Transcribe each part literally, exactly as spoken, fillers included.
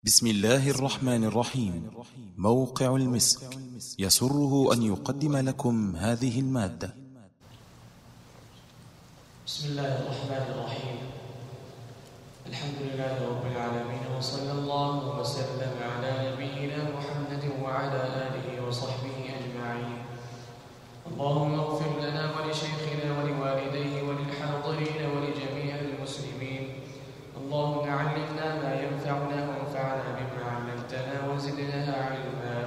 بسم الله الرحمن الرحيم. موقع المسك يسره أن يقدم لكم هذه المادة. بسم الله الرحمن الرحيم. الحمد لله رب العالمين، وصلى الله وسلم على نبينا محمد وعلى آله وصحبه أجمعين. اللهم اغفر لنا ولشيخنا ولوالديه وللحاضرين ولجميع المسلمين. اللهم علمنا ما ينفعنا وانفعنا بما علمتنا وزدنا علما.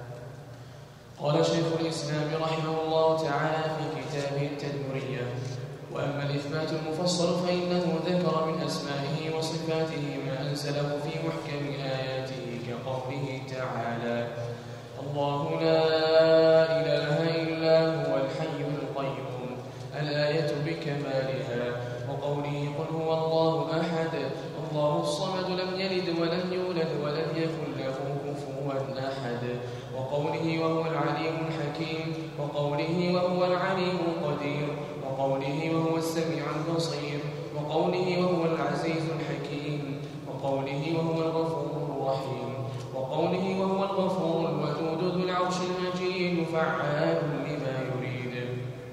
قال شيخ الإسلام رحمه الله تعالى في كتابه التدمرية: وأما الإثبات المفصل فإنه ذكر من أسمائه وصفاته ما أنزله في محكم آياته كقوله تعالى: الله لا إله إلا هو الحي القيوم، الآية بكمالها. وقوله: قل هو الله أحد الله الصمد لم يلد ولم يولد ولم يكن له كفوا أحد. وقوله: وهو العليم الحكيم. وقوله: وهو العليم القدير. وقوله: وهو السميع البصير. وقوله: وهو العزيز الحكيم. وقوله: وهو الغفور الرحيم. وقوله: وهو الغفور الودود ذو العرش المجيد فعال لما يريد.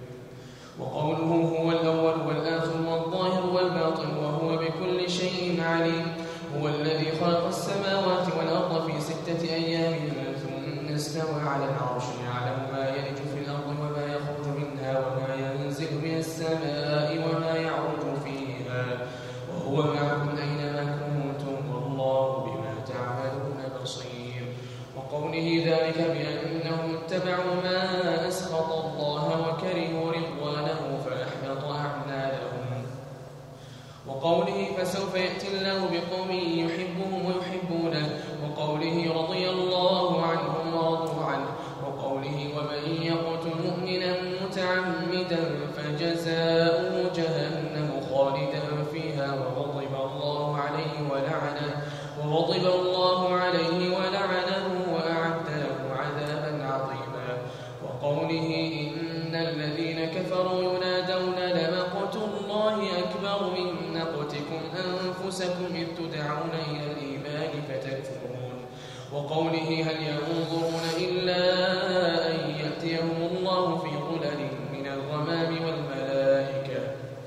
وقوله: هو الأول والآخر والظاهر والباطن وهو بكل شيء عليم. هو الذي خلق السماوات والأرض في ستة أيام ثم استوى على العرش، يعلم ما يلج في الأرض وما يخرج منها وما ينزل من السماء وما يعرج فيها، وهو معكم أينما كنتم والله بما تعملون بصير. وقوله: ذلك بأنهم اتبعوا ما أسخط الله وكرهوا رضوانه فأحبط أعمالهم. وقوله: فسوف يأتي الله بقوم يحبهم ويحبونه. وقوله: رضي الله عنهم ورضوا عنه. وقوله: ومن يقتل مؤمنا متعمدا فجزاؤه جهنم خالدا فيها وغضب الله عليه ولعنه وغضب الله عليه ولعنه وأعد له عذابا عظيما. وقوله: إن الذين كفروا ينادون لمقت الله أكبر من مقتكم أنفسكم إذ تدعون إلى الإيمان فتكفرون. وقوله: هل ينظرون إلا أن يأتيهم الله في ظلل من الغمام والملائكة.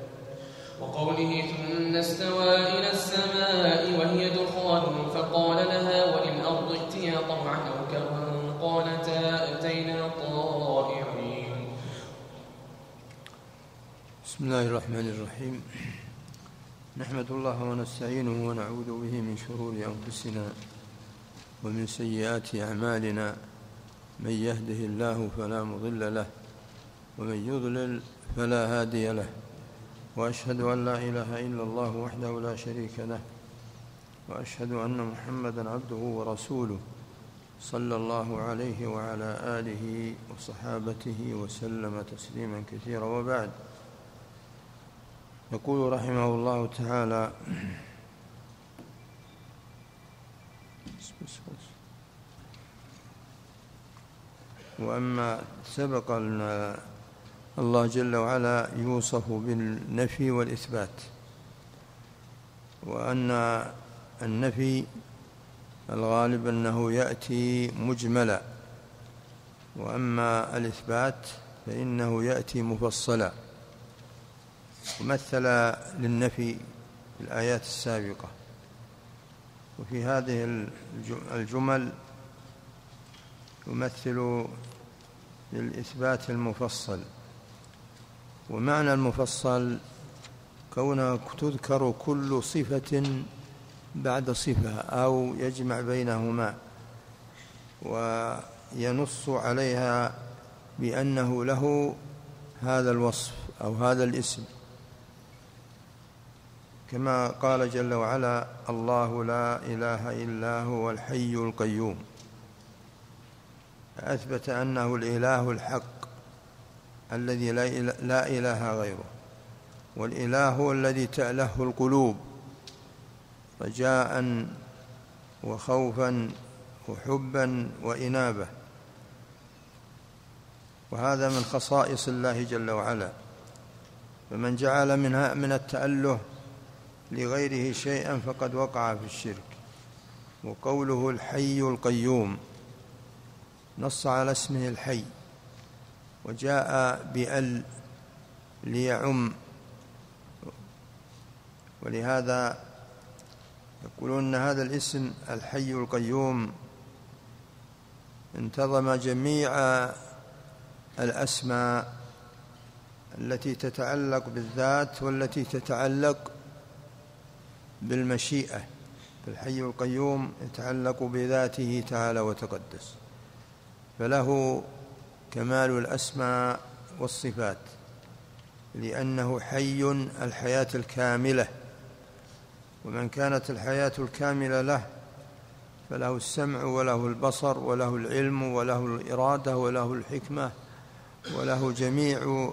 وقوله: ثم استوى إلى السماء وهي دخان فقال لها وللأرض ائتيا طوعا أو كرها قالتا أتينا طائعين. بسم الله الرحمن الرحيم. نحمد الله ونستعينه ونعوذ به من شرور أنفسنا ومن سيئات أعمالنا، من يهده الله فلا مضل له ومن يضلل فلا هادي له، وأشهد أن لا إله إلا الله وحده لا شريك له، وأشهد أن محمدًا عبده ورسوله صلى الله عليه وعلى آله وصحابته وسلم تسليما كثيرا. وبعد، يقول رحمه الله تعالى: وأما سبق أن الله جل وعلا يوصف بالنفي والإثبات، وأن النفي الغالب أنه يأتي مجملا، وأما الإثبات فإنه يأتي مفصلا. ومثل للنفي الآيات السابقة، وفي هذه الجمل يمثل للإثبات المفصل. ومعنى المفصل كونه تذكر كل صفة بعد صفة أو يجمع بينهما وينص عليها بأنه له هذا الوصف أو هذا الاسم، كما قال جل وعلا: الله لا إله إلا هو الحي القيوم، فأثبت أنه الإله الحق الذي لا إله غيره، والإله هو الذي تأله القلوب رجاء وخوفا وحبا وإنابة، وهذا من خصائص الله جل وعلا. فمن جعل منها من التأله لغيره شيئا فقد وقع في الشرك. وقوله الحي القيوم نص على اسمه الحي، وجاء بأل ليعم، ولهذا يقولون أن هذا الاسم الحي القيوم انتظم جميع الأسماء التي تتعلق بالذات والتي تتعلق بالمشيئة. فالحي القيوم يتعلق بذاته تعالى وتقدس، فله كمال الأسماء والصفات، لأنه حي الحياة الكاملة، ومن كانت الحياة الكاملة له فله السمع وله البصر وله العلم وله الإرادة وله الحكمة وله جميع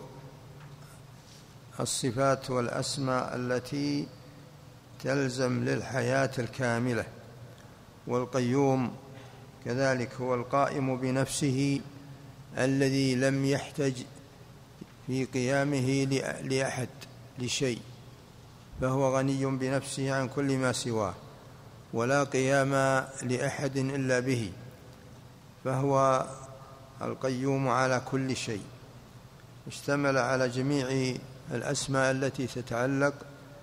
الصفات والأسماء التي تلزم للحياة الكاملة. والقيوم كذلك هو القائم بنفسه الذي لم يحتج في قيامه لأحد لشيء، فهو غني بنفسه عن كل ما سواه، ولا قيام لأحد إلا به، فهو القيوم على كل شيء، اشتمل على جميع الأسماء التي تتعلق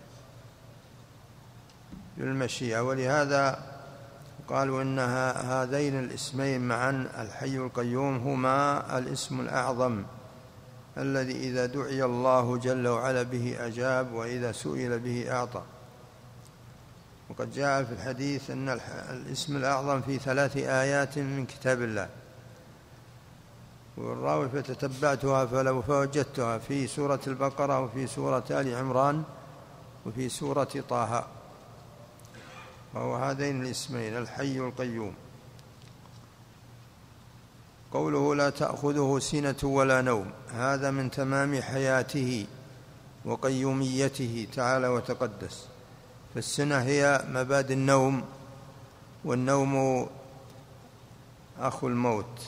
بالمشيئة. ولهذا قالوا إن هذين الاسمين معا الحي القيوم هما الاسم الأعظم الذي إذا دعي الله جل وعلا به أجاب، وإذا سئل به أعطى. وقد جاء في الحديث أن الاسم الأعظم في ثلاث آيات من كتاب الله، والراوي فتتبعتها فلو فوجدتها في سورة البقرة وفي سورة آل عمران وفي سورة طه، وهو هذين الاسمين الحي القيوم. قوله لا تأخذه سنة ولا نوم، هذا من تمام حياته وقيوميته تعالى وتقدس. فالسنة هي مبادئ النوم، والنوم أخو الموت.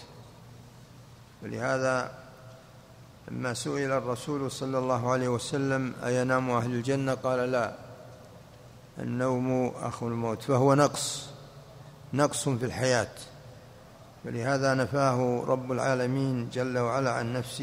ولهذا لما سئل الرسول صلى الله عليه وسلم أينام أهل الجنة قال لا، النوم أخو الموت، فهو نقص نقص في الحياة. ولهذا نفاه رب العالمين جل وعلا عن نفسه.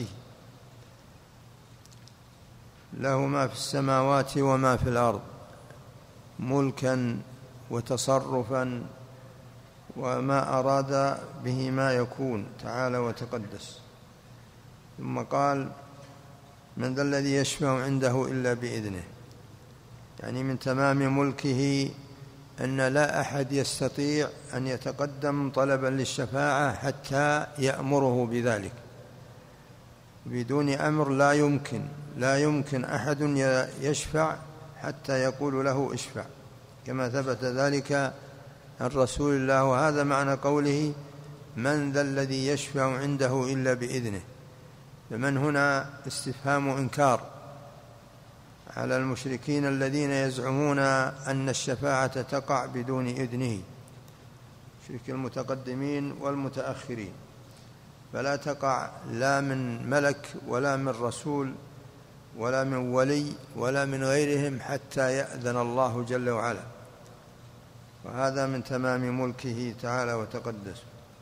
له ما في السماوات وما في الأرض ملكا وتصرفا، وما أراد به ما يكون تعالى وتقدس. ثم قال من ذا الذي يشفع عنده إلا بإذنه، يعني من تمام ملكه أن لا أحد يستطيع أن يتقدم طلبا للشفاعة حتى يأمره بذلك. بدون أمر لا يمكن لا يمكن أحد يشفع حتى يقول له اشفع، كما ثبت ذلك عن رسول الله. وهذا معنى قوله من ذا الذي يشفع عنده إلا بإذنه. فمن هنا استفهام إنكار على المشركين الذين يزعمون أن الشفاعة تقع بدون إذنه، شرك المتقدمين والمتأخرين، فلا تقع لا من ملك ولا من رسول ولا من ولي ولا من غيرهم حتى يأذن الله جل وعلا. وهذا من تمام ملكه تعالى وتقدس.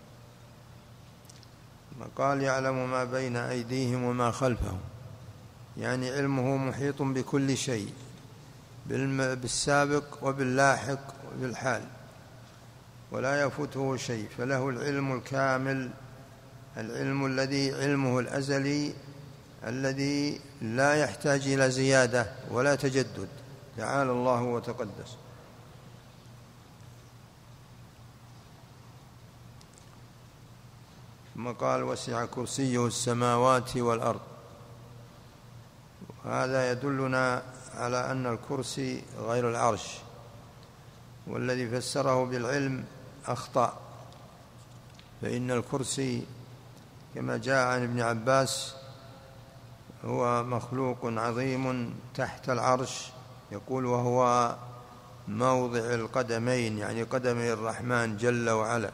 قال يعلم ما بين أيديهم وما خلفهم، يعني علمه محيط بكل شيء، بالسابق وباللاحق وبالحال، ولا يفوته شيء، فله العلم الكامل، العلم الذي علمه الأزلي الذي لا يحتاج إلى زيادة ولا تجدد، تعالى الله وتقدس. ثم قال وسع كرسيه السماوات والأرض. هذا يدلنا على أن الكرسي غير العرش، والذي فسره بالعلم أخطأ، فإن الكرسي كما جاء عن ابن عباس هو مخلوق عظيم تحت العرش، يقول وهو موضع القدمين، يعني قدمي الرحمن جل وعلا.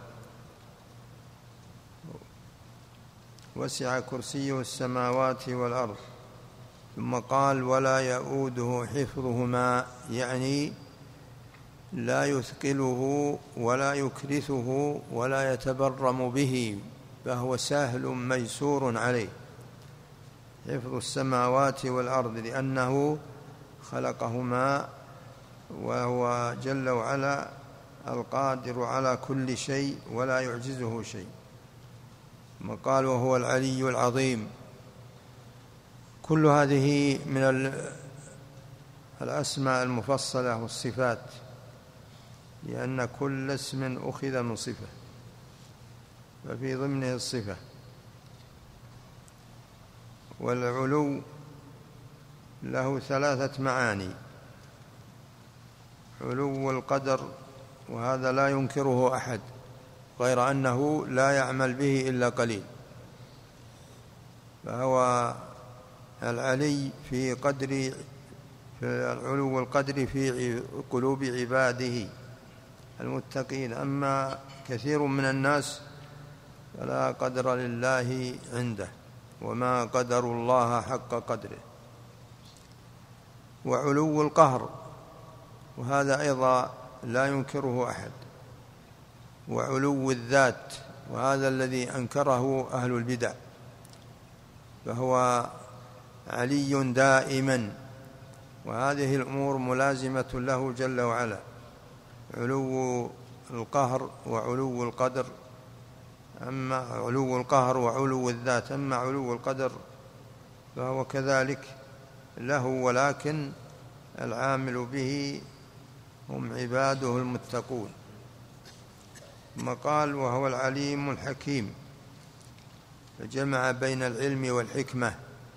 وسع كرسيه السماوات والأرض. ثم قال ولا يؤوده حفظهما، يعني لا يثقله ولا يكرثه ولا يتبرم به، فهو سهل ميسور عليه. حفظ السماوات والأرض لأنه خلقهما، وهو جل وعلا القادر على كل شيء ولا يعجزه شيء. ثم قال وهو العلي العظيم. كل هذه من الأسماء المفصلة والصفات، لأن كل اسم أخذ من صفة ففي ضمنه الصفة. والعلو له ثلاثة معاني: علو القدر، وهذا لا ينكره أحد، غير أنه لا يعمل به إلا قليل، فهو العلي في قدر في العلو القدر في قلوب عباده المتقين. أما كثير من الناس فلا قدر لله عنده، وما قدر الله حق قدره. وعلو القهر، وهذا أيضا لا ينكره أحد. وعلو الذات، وهذا الذي أنكره أهل البدع، فهو علي دائما، وهذه الأمور ملازمة له جل وعلا: علو القهر وعلو القدر. أما علو القهر وعلو الذات، أما علو القدر فهو كذلك له، ولكن العامل به هم عباده المتقون. ثم قال وهو العليم الحكيم، فجمع بين العلم والحكمة،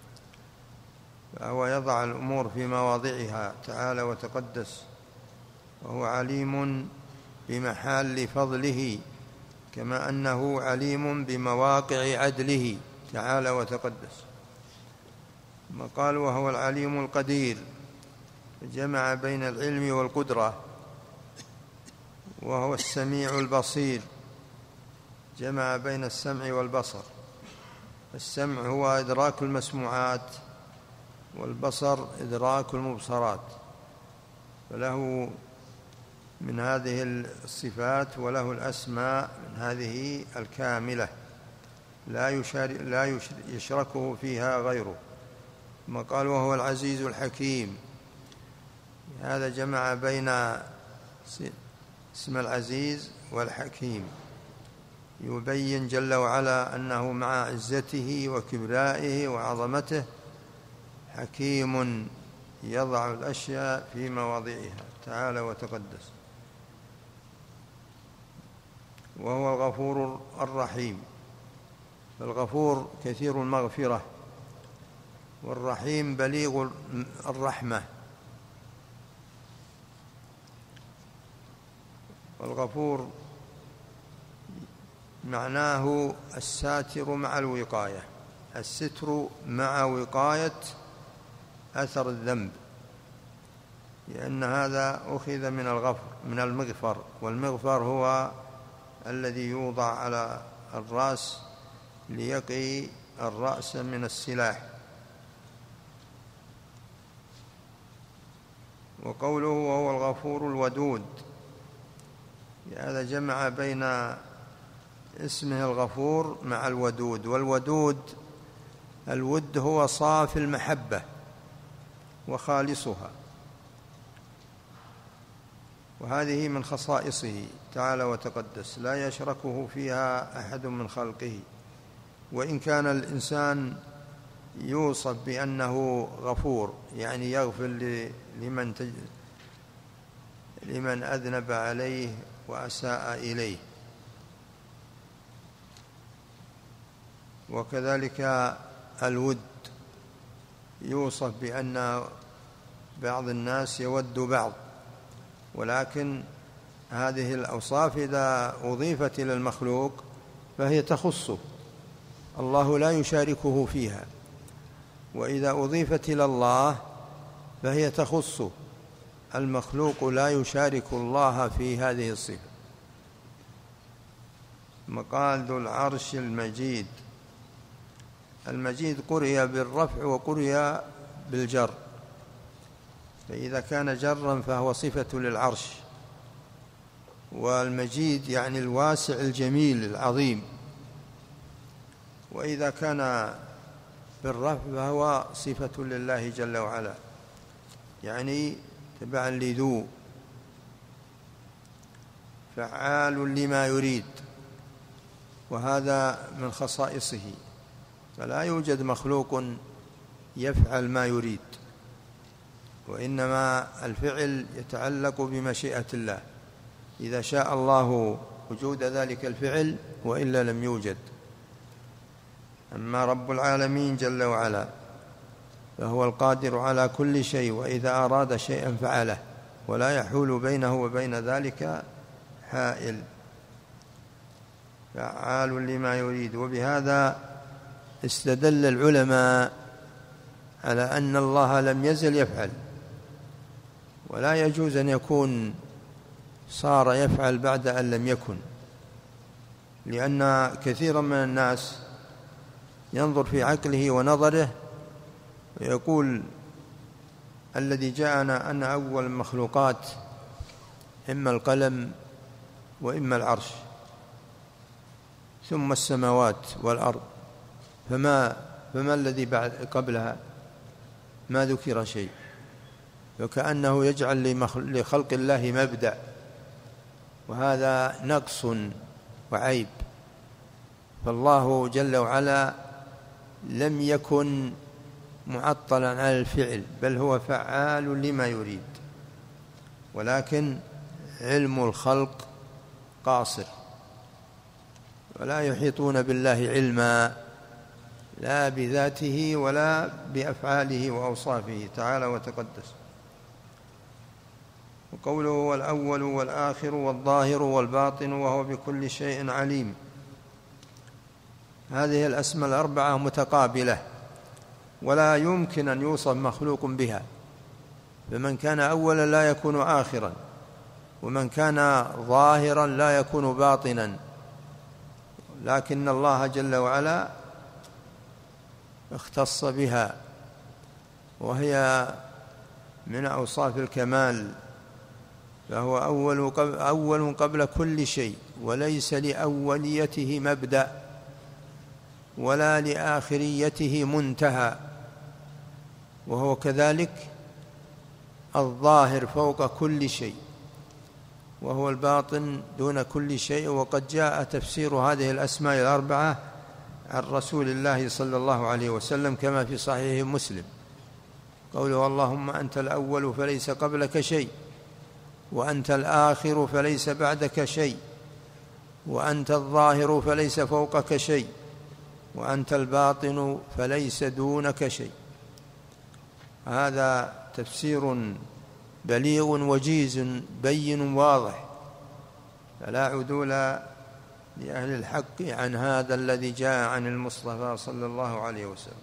فهو يضع الأمور في مواضعها تعالى وتقدس، وهو عليم بمحال فضله، كما أنه عليم بمواقع عدله تعالى وتقدس. ثم قال وهو العليم القدير، جمع بين العلم والقدرة، وهو السميع البصير، جمع بين السمع والبصر. السمع هو إدراك المسموعات، والبصر إدراك المبصرات، فله من هذه الصفات وله الأسماء من هذه الكاملة لا لا يشركه فيها غيره. ثم قال وهو العزيز الحكيم، هذا جمع بين اسم العزيز والحكيم، يبين جل وعلا أنه مع عزته وكبرائه وعظمته حكيم يضع الأشياء في مواضعها تعالى وتقدس. وهو الغفور الرحيم، فالغفور كثير المغفرة، والرحيم بليغ الرحمة. والغفور معناه الساتر مع الوقاية، الستر مع وقاية أثر الذنب، لأن هذا أخذ من الغفر من المغفر، والمغفر هو الذي يوضع على الرأس ليقي الرأس من السلاح. وقوله وهو الغفور الودود، هذا جمع بين اسمه الغفور مع الودود. والودود الود هو صافي المحبة وخالصها، وهذه من خصائصه تعالى وتقدس، لا يشركه فيها أحد من خلقه. وإن كان الإنسان يوصف بأنه غفور، يعني يغفر لمن تج... لمن أذنب عليه وأساء إليه، وكذلك الود يوصف بأن بعض الناس يود بعض، ولكن هذه الأوصاف إذا أضيفت إلى المخلوق فهي تخصه، الله لا يشاركه فيها، وإذا أضيفت إلى الله فهي تخصه، المخلوق لا يشارك الله في هذه الصفة. مقال ذو العرش المجيد، المجيد قرئ بالرفع وقرئ بالجر، فإذا كان جرا فهو صفة للعرش، والمجيد يعني الواسع الجميل العظيم. وإذا كان بالرفع فهو صفة لله جل وعلا، يعني تبعا لذو، فعال لما يريد، وهذا من خصائصه، فلا يوجد مخلوق يفعل ما يريد، وإنما الفعل يتعلق بمشيئة الله، إذا شاء الله وجود ذلك الفعل وإلا لم يوجد. أما رب العالمين جل وعلا فهو القادر على كل شيء، وإذا أراد شيئا فعله، ولا يحول بينه وبين ذلك حائل، فعال لما يريد. وبهذا استدل العلماء على أن الله لم يزل يفعل، ولا يجوز أن يكون صار يفعل بعد أن لم يكن، لأن كثيرا من الناس ينظر في عقله ونظره ويقول الذي جاءنا أن أول المخلوقات إما القلم وإما العرش ثم السماوات والأرض، فما, فما الذي بعد قبلها؟ ما ذكر شيء، وكأنه يجعل لخلق الله مبدأ، وهذا نقص وعيب. فالله جل وعلا لم يكن معطلا على الفعل، بل هو فعال لما يريد، ولكن علم الخلق قاصر، ولا يحيطون بالله علما، لا بذاته ولا بأفعاله وأوصافه تعالى وتقدس. وقوله هو الأول والآخر والظاهر والباطن وهو بكل شيء عليم، هذه الأسماء الأربعة متقابلة، ولا يمكن أن يوصف مخلوق بها، فمن كان أولا لا يكون آخرا، ومن كان ظاهرا لا يكون باطنا، لكن الله جل وعلا اختص بها، وهي من أوصاف الكمال، فهو أول قبل, أول قبل كل شيء، وليس لأوليته مبدأ ولا لآخريته منتهى، وهو كذلك الظاهر فوق كل شيء، وهو الباطن دون كل شيء. وقد جاء تفسير هذه الأسماء الأربعة عن رسول الله صلى الله عليه وسلم كما في صحيح مسلم، قوله اللهم أنت الأول فليس قبلك شيء، وأنت الآخر فليس بعدك شيء، وأنت الظاهر فليس فوقك شيء، وأنت الباطن فليس دونك شيء. هذا تفسير بليغ وجيز بين واضح، فلا عدول لأهل الحق عن هذا الذي جاء عن المصطفى صلى الله عليه وسلم.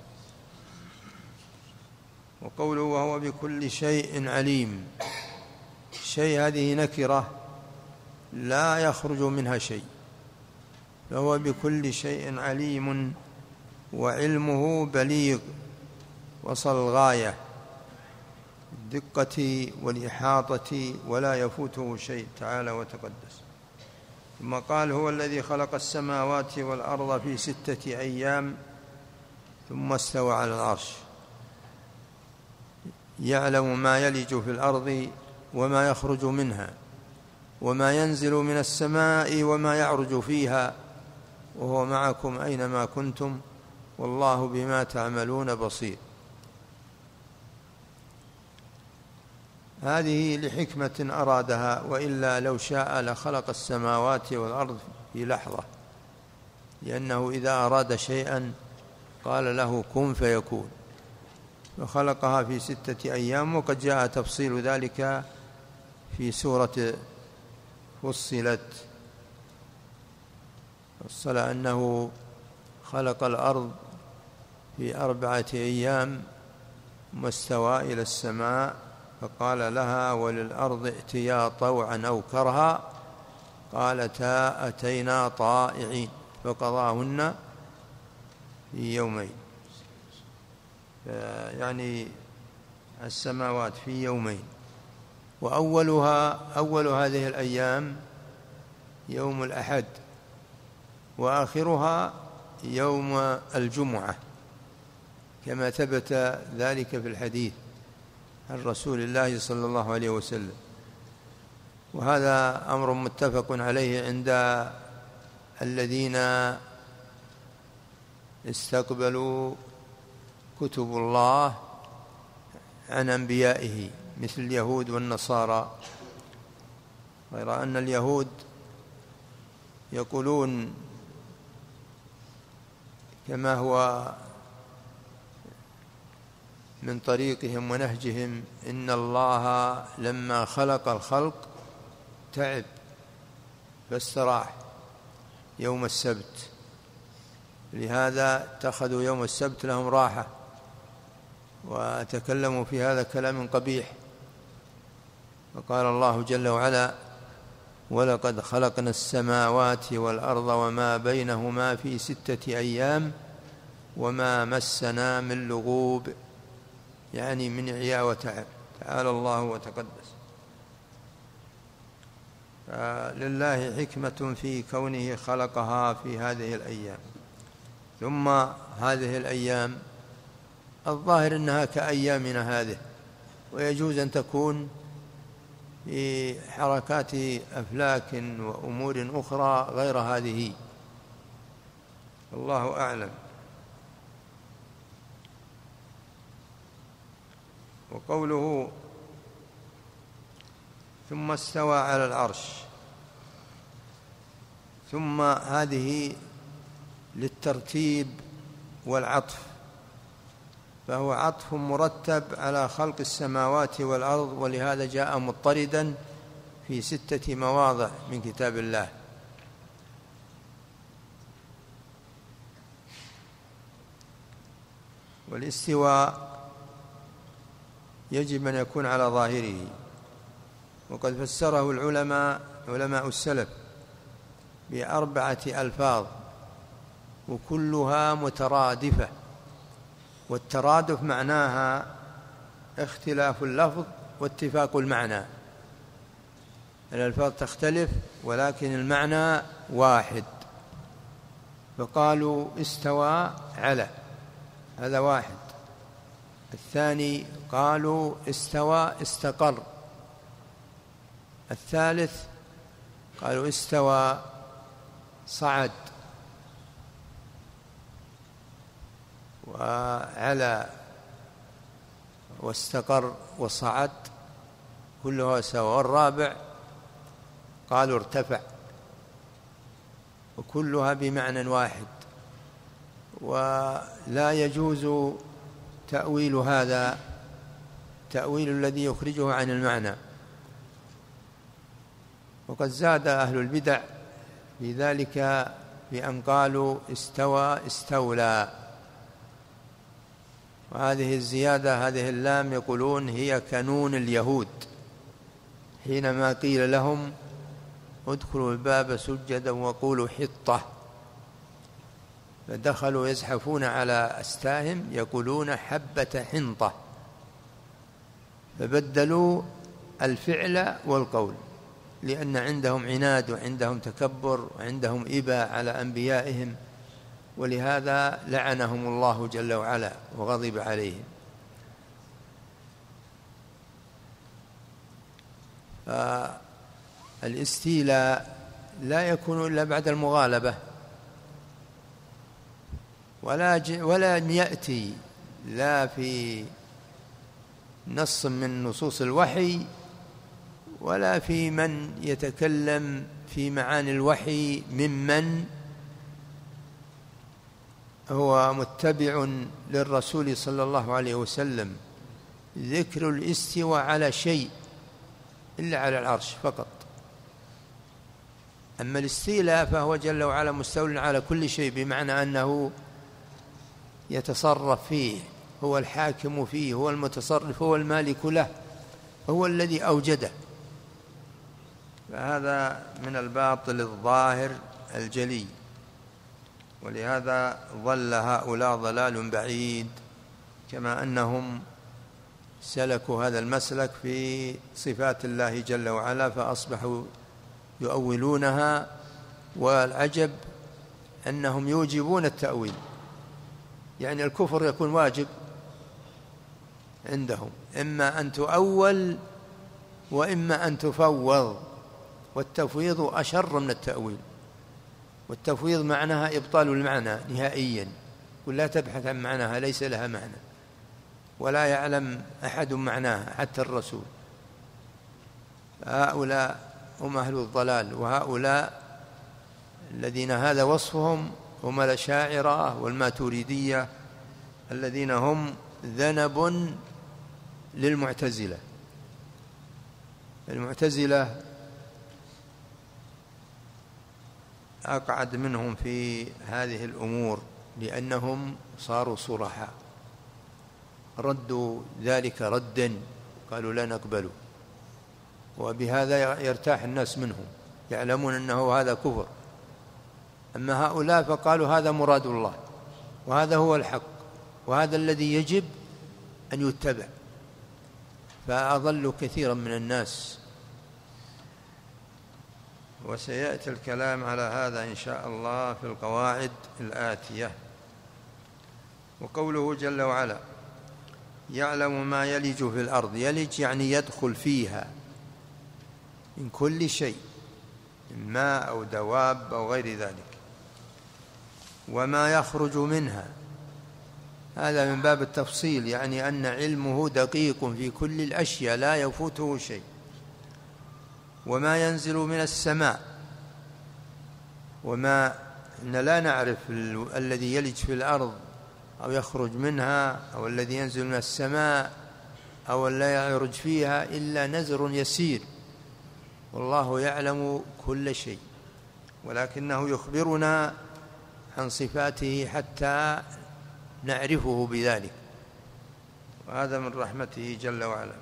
وقوله وهو بكل شيء عليم، شيء هذه نكرة لا يخرج منها شيء، فهو بكل شيء عليم، وعلمه بليغ وصل الغاية الدقة والإحاطة، ولا يفوته شيء تعالى وتقدس. ثم قال هو الذي خلق السماوات والأرض في ستة أيام ثم استوى على العرش، يعلم ما يلج في الأرض وما يخرج منها وما ينزل من السماء وما يعرج فيها، وهو معكم أينما كنتم والله بما تعملون بصير. هذه لحكمة أرادها، وإلا لو شاء لخلق السماوات والأرض في لحظة، لأنه إذا أراد شيئا قال له كن فيكون، وخلقها في ستة أيام. وقد جاء تفصيل ذلك في سورة فصلت، فصل أنه خلق الأرض في أربعة أيام ثم استوى إلى السماء فقال لها وللأرض ائتيا طوعا أو كرها قالتا أتينا طائعين فقضاهن في يومين، يعني السماوات في يومين. وأولها أول هذه الأيام يوم الأحد، وآخرها يوم الجمعة، كما ثبت ذلك في الحديث عن رسول الله صلى الله عليه وسلم. وهذا أمر متفق عليه عند الذين استقبلوا كتب الله عن أنبيائه مثل اليهود والنصارى، غير أن اليهود يقولون كما هو من طريقهم ونهجهم: إن الله لما خلق الخلق تعب فاستراح يوم السبت، لهذا اتخذوا يوم السبت لهم راحة، وتكلموا في هذا كلام قبيح. وقال الله جل وعلا: ولقد خلقنا السماوات والأرض وما بينهما في ستة أيام وما مسنا من لغوب، يعني من عياء وتعب. تعالى الله وتقدس. لله حكمة في كونه خلقها في هذه الأيام. ثم هذه الأيام الظاهر أنها كأيامنا هذه، ويجوز أن تكون في حركات أفلاك وأمور أخرى غير هذه، الله أعلم. وقوله ثم استوى على العرش، ثم هذه للترتيب والعطف، فهو عطف مرتب على خلق السماوات والأرض، ولهذا جاء مضطردا في ستة مواضع من كتاب الله. والاستواء يجب أن يكون على ظاهره، وقد فسره العلماء علماء السلف بأربعة ألفاظ وكلها مترادفة، والترادف معناها اختلاف اللفظ واتفاق المعنى. الألفاظ تختلف ولكن المعنى واحد. فقالوا استوى على، هذا واحد. الثاني قالوا استوى استقر. الثالث قالوا استوى صعد. وعلى واستقر وصعد كلها سواء. والرابع قالوا ارتفع، وكلها بمعنى واحد. ولا يجوز تأويل هذا، تأويل الذي يخرجه عن المعنى. وقد زاد أهل البدع في ذلك بأن قالوا استوى استولى، وهذه الزيادة هذه اللام يقولون هي كنون اليهود حينما قيل لهم ادخلوا الباب سجدا وقولوا حطة، فدخلوا يزحفون على أستاهم يقولون حبة حنطة، فبدلوا الفعل والقول، لأن عندهم عناد وعندهم تكبر وعندهم إباء على أنبيائهم، ولهذا لعنهم الله جل وعلا وغضب عليهم. فالاستيلاء لا يكون إلا بعد المغالبة، ولا ولا يأتي لا في نص من نصوص الوحي ولا في من يتكلم في معاني الوحي ممن هو متبع للرسول صلى الله عليه وسلم ذكر الاستواء على شيء إلا على العرش فقط. أما الاستيلاء فهو جل وعلا مستول على كل شيء، بمعنى أنه يتصرف فيه، هو الحاكم فيه، هو المتصرف، هو المالك له، هو الذي أوجده. فهذا من الباطل الظاهر الجلي، ولهذا ضل هؤلاء ضلال بعيد، كما أنهم سلكوا هذا المسلك في صفات الله جل وعلا، فأصبحوا يؤولونها والعجب أنهم يوجبون التأويل، يعني الكفر يكون واجب عندهم، إما أن تؤول وإما أن تفوض، والتفويض أشر من التأويل. والتفويض معناها إبطال المعنى نهائيا، ولا تبحث عن معناها، ليس لها معنى ولا يعلم أحد معناها حتى الرسول. هؤلاء هم أهل الضلال، وهؤلاء الذين هذا وصفهم هم الأشاعرة والماتريدية الذين هم ذنب للمعتزلة. المعتزلة أقعد منهم في هذه الأمور لأنهم صاروا صرحاء، ردوا ذلك ردا قالوا لا نقبله، وبهذا يرتاح الناس منهم، يعلمون أنه هذا كفر. أما هؤلاء فقالوا هذا مراد الله، وهذا هو الحق، وهذا الذي يجب أن يتبع، فأضلوا كثيرا من الناس. وسيأتي الكلام على هذا إن شاء الله في القواعد الآتية. وقوله جل وعلا يعلم ما يلج في الأرض، يلج يعني يدخل فيها من كل شيء، من ماء أو دواب أو غير ذلك. وما يخرج منها، هذا من باب التفصيل، يعني أن علمه دقيق في كل الأشياء لا يفوته شيء. وما ينزل من السماء، وما إن لا نعرف الذي يلج في الأرض أو يخرج منها أو الذي ينزل من السماء أو لا يعرج فيها إلا نزر يسير، والله يعلم كل شيء، ولكنه يخبرنا عن صفاته حتى نعرفه بذلك، وهذا من رحمته جل وعلا.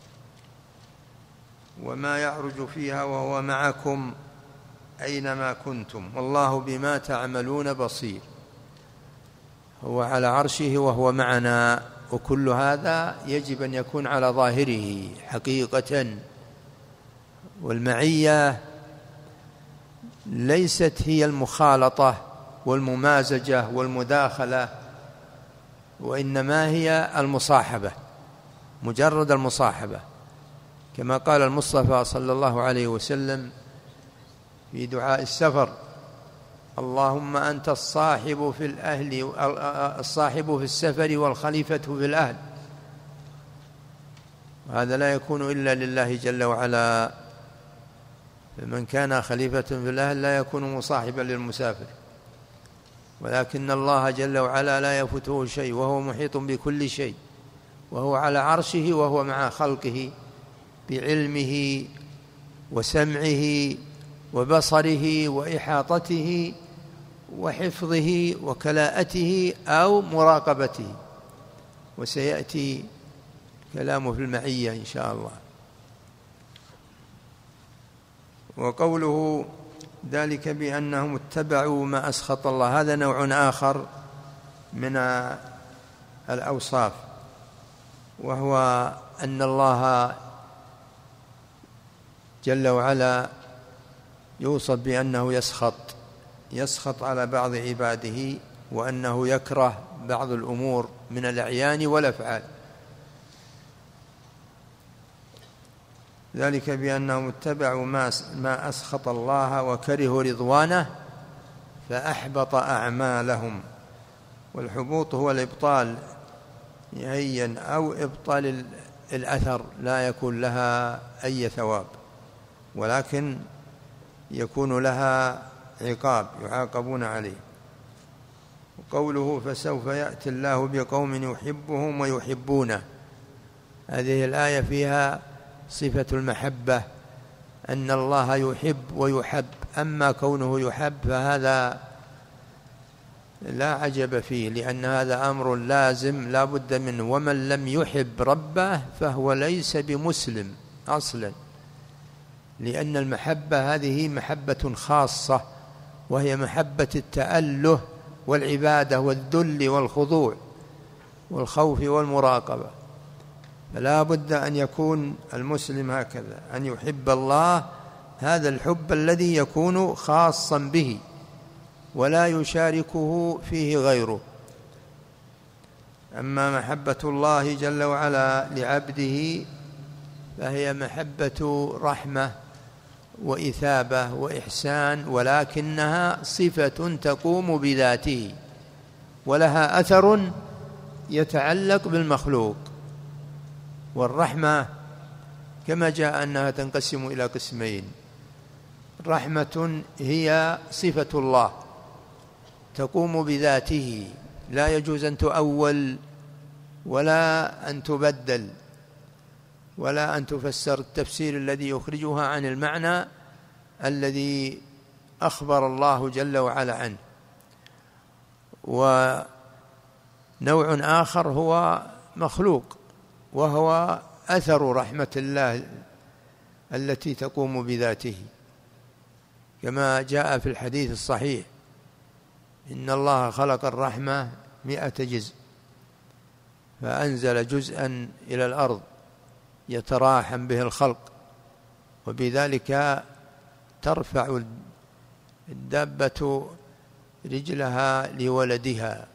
وما يعرج فيها وهو معكم أينما كنتم والله بما تعملون بصير. هو على عرشه وهو معنا، وكل هذا يجب أن يكون على ظاهره حقيقة. والمعية ليست هي المخالطة والممازجة والمداخلة، وإنما هي المصاحبة، مجرد المصاحبة، كما قال المصطفى صلى الله عليه وسلم في دعاء السفر: اللهم أنت الصاحب في الأهل، الصاحب في السفر والخليفة في الأهل. وهذا لا يكون إلا لله جل وعلا، فمن كان خليفة في الأهل لا يكون مصاحبا للمسافر، ولكن الله جل وعلا لا يفوته شيء، وهو محيط بكل شيء، وهو على عرشه، وهو مع خلقه بعلمه وسمعه وبصره وإحاطته وحفظه وكلاءته أو مراقبته. وسيأتي كلامه في المعية إن شاء الله. وقوله ذلك بأنهم اتبعوا ما أسخط الله، هذا نوع آخر من الأوصاف، وهو أن الله جل وعلا يوصف بأنه يسخط يسخط على بعض عباده، وأنه يكره بعض الأمور من الأعيان والأفعال. ذلك بأنهم اتبعوا ما أسخط الله وكرهوا رضوانه فأحبط أعمالهم. والحبوط هو الإبطال نهائيا أو إبطال الأثر، لا يكون لها أي ثواب، ولكن يكون لها عقاب يعاقبون عليه. وقوله فسوف يأتي الله بقوم يحبهم ويحبونه، هذه الآية فيها صفة المحبة، أن الله يحب ويحب. أما كونه يحب فهذا لا عجب فيه، لأن هذا أمر لازم لا بد منه، ومن لم يحب ربه فهو ليس بمسلم أصلا، لأن المحبة هذه محبة خاصة، وهي محبة التأله والعبادة والذل والخضوع والخوف والمراقبة. فلا بد أن يكون المسلم هكذا، أن يحب الله هذا الحب الذي يكون خاصا به ولا يشاركه فيه غيره. أما محبة الله جل وعلا لعبده فهي محبة رحمة وإثابة وإحسان، ولكنها صفة تقوم بذاته ولها أثر يتعلق بالمخلوق. والرحمة كما جاء أنها تنقسم إلى قسمين: رحمة هي صفة الله تقوم بذاته، لا يجوز أن تؤول ولا أن تبدل ولا أن تفسر التفسير الذي يخرجها عن المعنى الذي أخبر الله جل وعلا عنه. ونوع آخر هو مخلوق، وهو أثر رحمة الله التي تقوم بذاته، كما جاء في الحديث الصحيح: إن الله خلق الرحمة مئة جزء فأنزل جزءا إلى الأرض يتراحم به الخلق، وبذلك ترفع الدابة رجلها لولدها،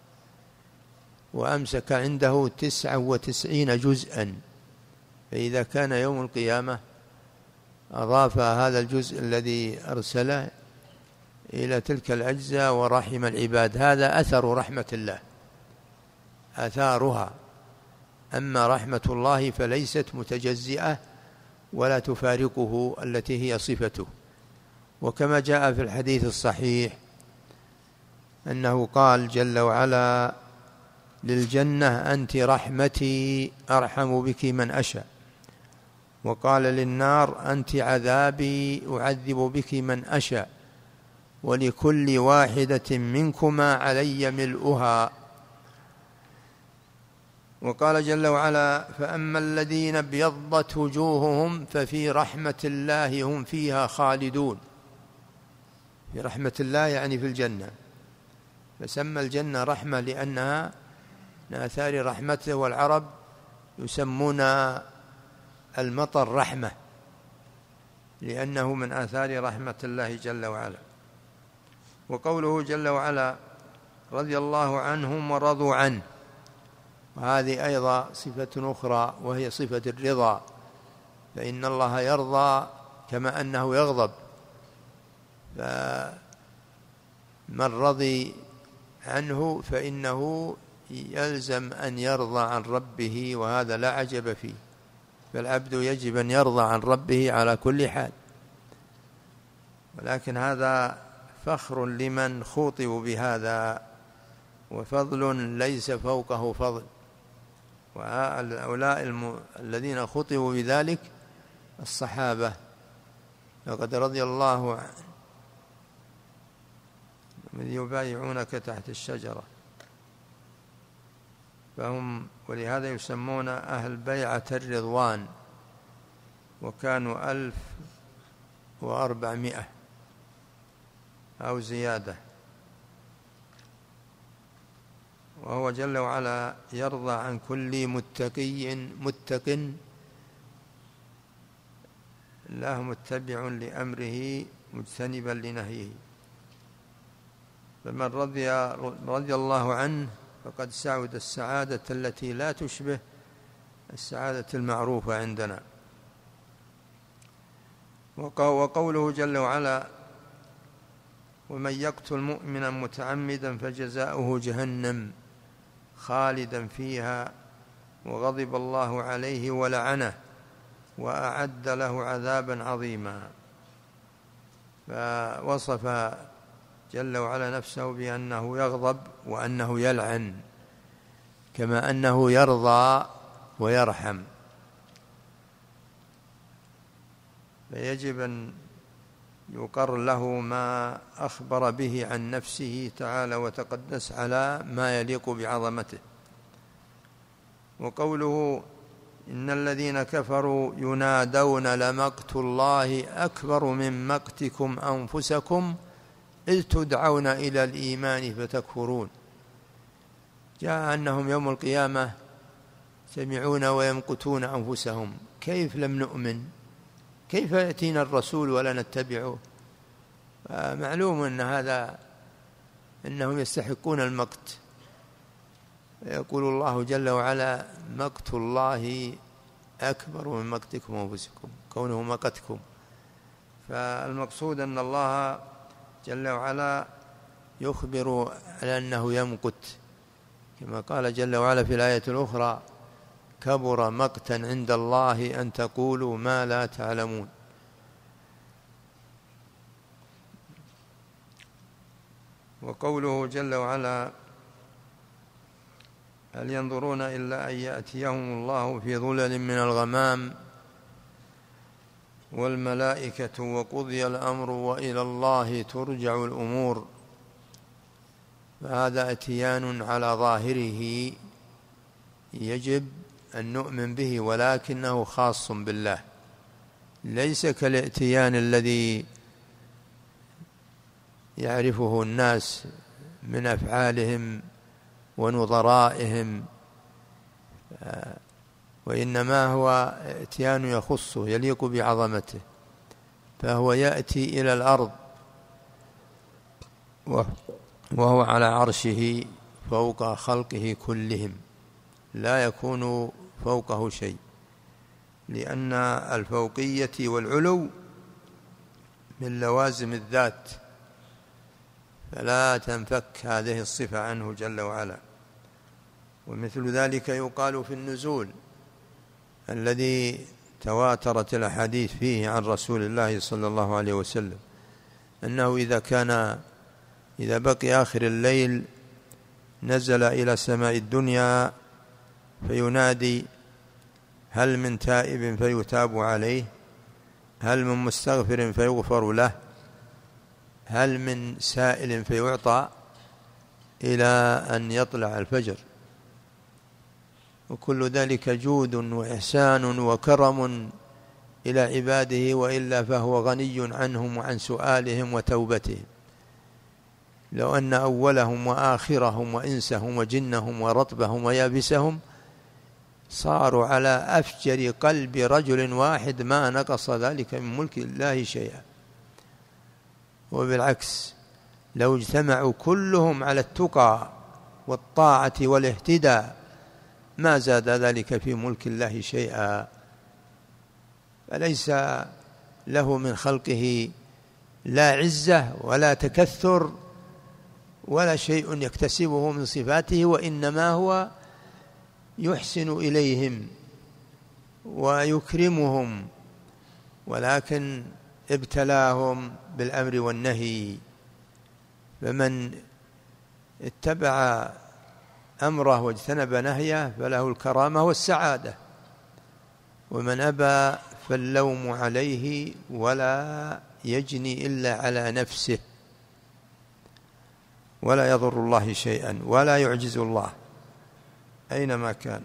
وأمسك عنده تسعة وتسعين جزءا، فإذا كان يوم القيامة أضاف هذا الجزء الذي أرسله إلى تلك الأجزاء ورحم العباد. هذا أثر رحمة الله، آثارها. أما رحمة الله فليست متجزئة ولا تفارقه التي هي صفته. وكما جاء في الحديث الصحيح أنه قال جل وعلا: للجنة أنت رحمتي أرحم بك من أشاء. وقال للنار: أنت عذابي أعذب بك من أشاء، ولكل واحدة منكما علي ملؤها. وقال جل وعلا: فأما الذين ابيضت وجوههم ففي رحمة الله هم فيها خالدون. في رحمة الله يعني في الجنة، فسمى الجنة رحمة لأنها من آثار رحمته. والعرب يسمون المطر رحمة لأنه من آثار رحمة الله جل وعلا. وقوله جل وعلا: رضي الله عنهم ورضوا عنه، وهذه أيضا صفة أخرى وهي صفة الرضا، فإن الله يرضى كما أنه يغضب، فمن رضي عنه فإنه يلزم أن يرضى عن ربه، وهذا لا عجب فيه، فالعبد يجب أن يرضى عن ربه على كل حال. ولكن هذا فخر لمن خوطب بهذا، وفضل ليس فوقه فضل. وهؤلاء الم... الذين خطبوا بذلك الصحابة، لقد رضي الله عنهم إذ يبايعونك تحت الشجرة، فهم ولهذا يسمون أهل بيعة الرضوان، وكانوا ألف وأربعمائة أو زيادة. وهو جل وعلا يرضى عن كل متقي متق له متبع لأمره مجتنبا لنهيه. فمن رضي, رضي الله عنه فقد سعد السعادة التي لا تشبه السعادة المعروفة عندنا. وقوله جل وعلا: ومن يقتل مؤمنا متعمدا فجزاؤه جهنم خالدا فيها وغضب الله عليه ولعنه وأعد له عذابا عظيما. فوصف جل وعلا نفسه بأنه يغضب وأنه يلعن، كما أنه يرضى ويرحم. فيجب أن يقر له ما أخبر به عن نفسه تعالى وتقدس على ما يليق بعظمته. وقوله: إن الذين كفروا ينادون لمقت الله أكبر من مقتكم أنفسكم إذ تدعون إلى الإيمان فتكفرون. جاء أنهم يوم القيامة سمعون ويمقتون أنفسهم: كيف لم نؤمن كيف يأتينا الرسول ولا نتبعه؟ معلوم أن هذا إنهم يستحقون المقت. يقول الله جل وعلا: مقت الله أكبر من مقتكم أنفسكم، كونه مقتكم. فالمقصود أن الله جل وعلا يخبر على أنه يمقت، كما قال جل وعلا في الآية الأخرى: كبر مقتا عند الله أن تقولوا ما لا تعلمون. وقوله جل وعلا: هل ينظرون إلا أن يأتيهم الله في ظلل من الغمام والملائكة وقضي الأمر وإلى الله ترجع الأمور. فهذا اتيان على ظاهره يجب أن نؤمن به، ولكنه خاص بالله، ليس كالاتيان الذي يعرفه الناس من أفعالهم ونظرائهم، وإنما هو اتيان يخصه يليق بعظمته. فهو يأتي إلى الأرض وهو على عرشه فوق خلقه كلهم، لا يكون فوقه شيء، لأن الفوقية والعلو من لوازم الذات، فلا تنفك هذه الصفة عنه جل وعلا. ومثل ذلك يقال في النزول الذي تواترت الأحاديث فيه عن رسول الله صلى الله عليه وسلم، أنه إذا كان إذا بقي آخر الليل نزل إلى سماء الدنيا فينادي: هل من تائب فيتاب عليه، هل من مستغفر فيغفر له، هل من سائل فيعطى، إلى أن يطلع الفجر. وكل ذلك جود وإحسان وكرم إلى عباده، وإلا فهو غني عنهم وعن سؤالهم وتوبتهم. لو أن أولهم وآخرهم وإنسهم وجنهم ورطبهم ويابسهم صاروا على أفجر قلب رجل واحد ما نقص ذلك من ملك الله شيئا. وبالعكس، لو اجتمعوا كلهم على التقى والطاعة والاهتداء ما زاد ذلك في ملك الله شيئا. فليس له من خلقه لا عزة ولا تكثر ولا شيء يكتسبه من صفاته، وإنما هو يحسن إليهم ويكرمهم، ولكن ابتلاهم بالأمر والنهي. فمن اتبع أمره واجتنب نهيه فله الكرامة والسعادة، ومن أبى فاللوم عليه ولا يجني إلا على نفسه، ولا يضر الله شيئا ولا يعجز الله أينما كان.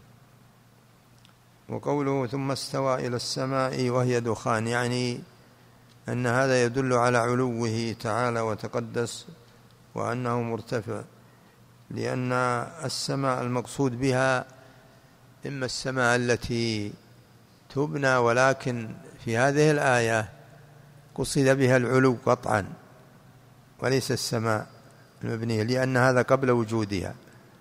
وقوله ثم استوى إلى السماء وهي دخان، يعني أن هذا يدل على علوه تعالى وتقدس وأنه مرتفع، لأن السماء المقصود بها إما السماء التي تبنى، ولكن في هذه الآية قصد بها العلو قطعا وليس السماء المبنية، لأن هذا قبل وجودها.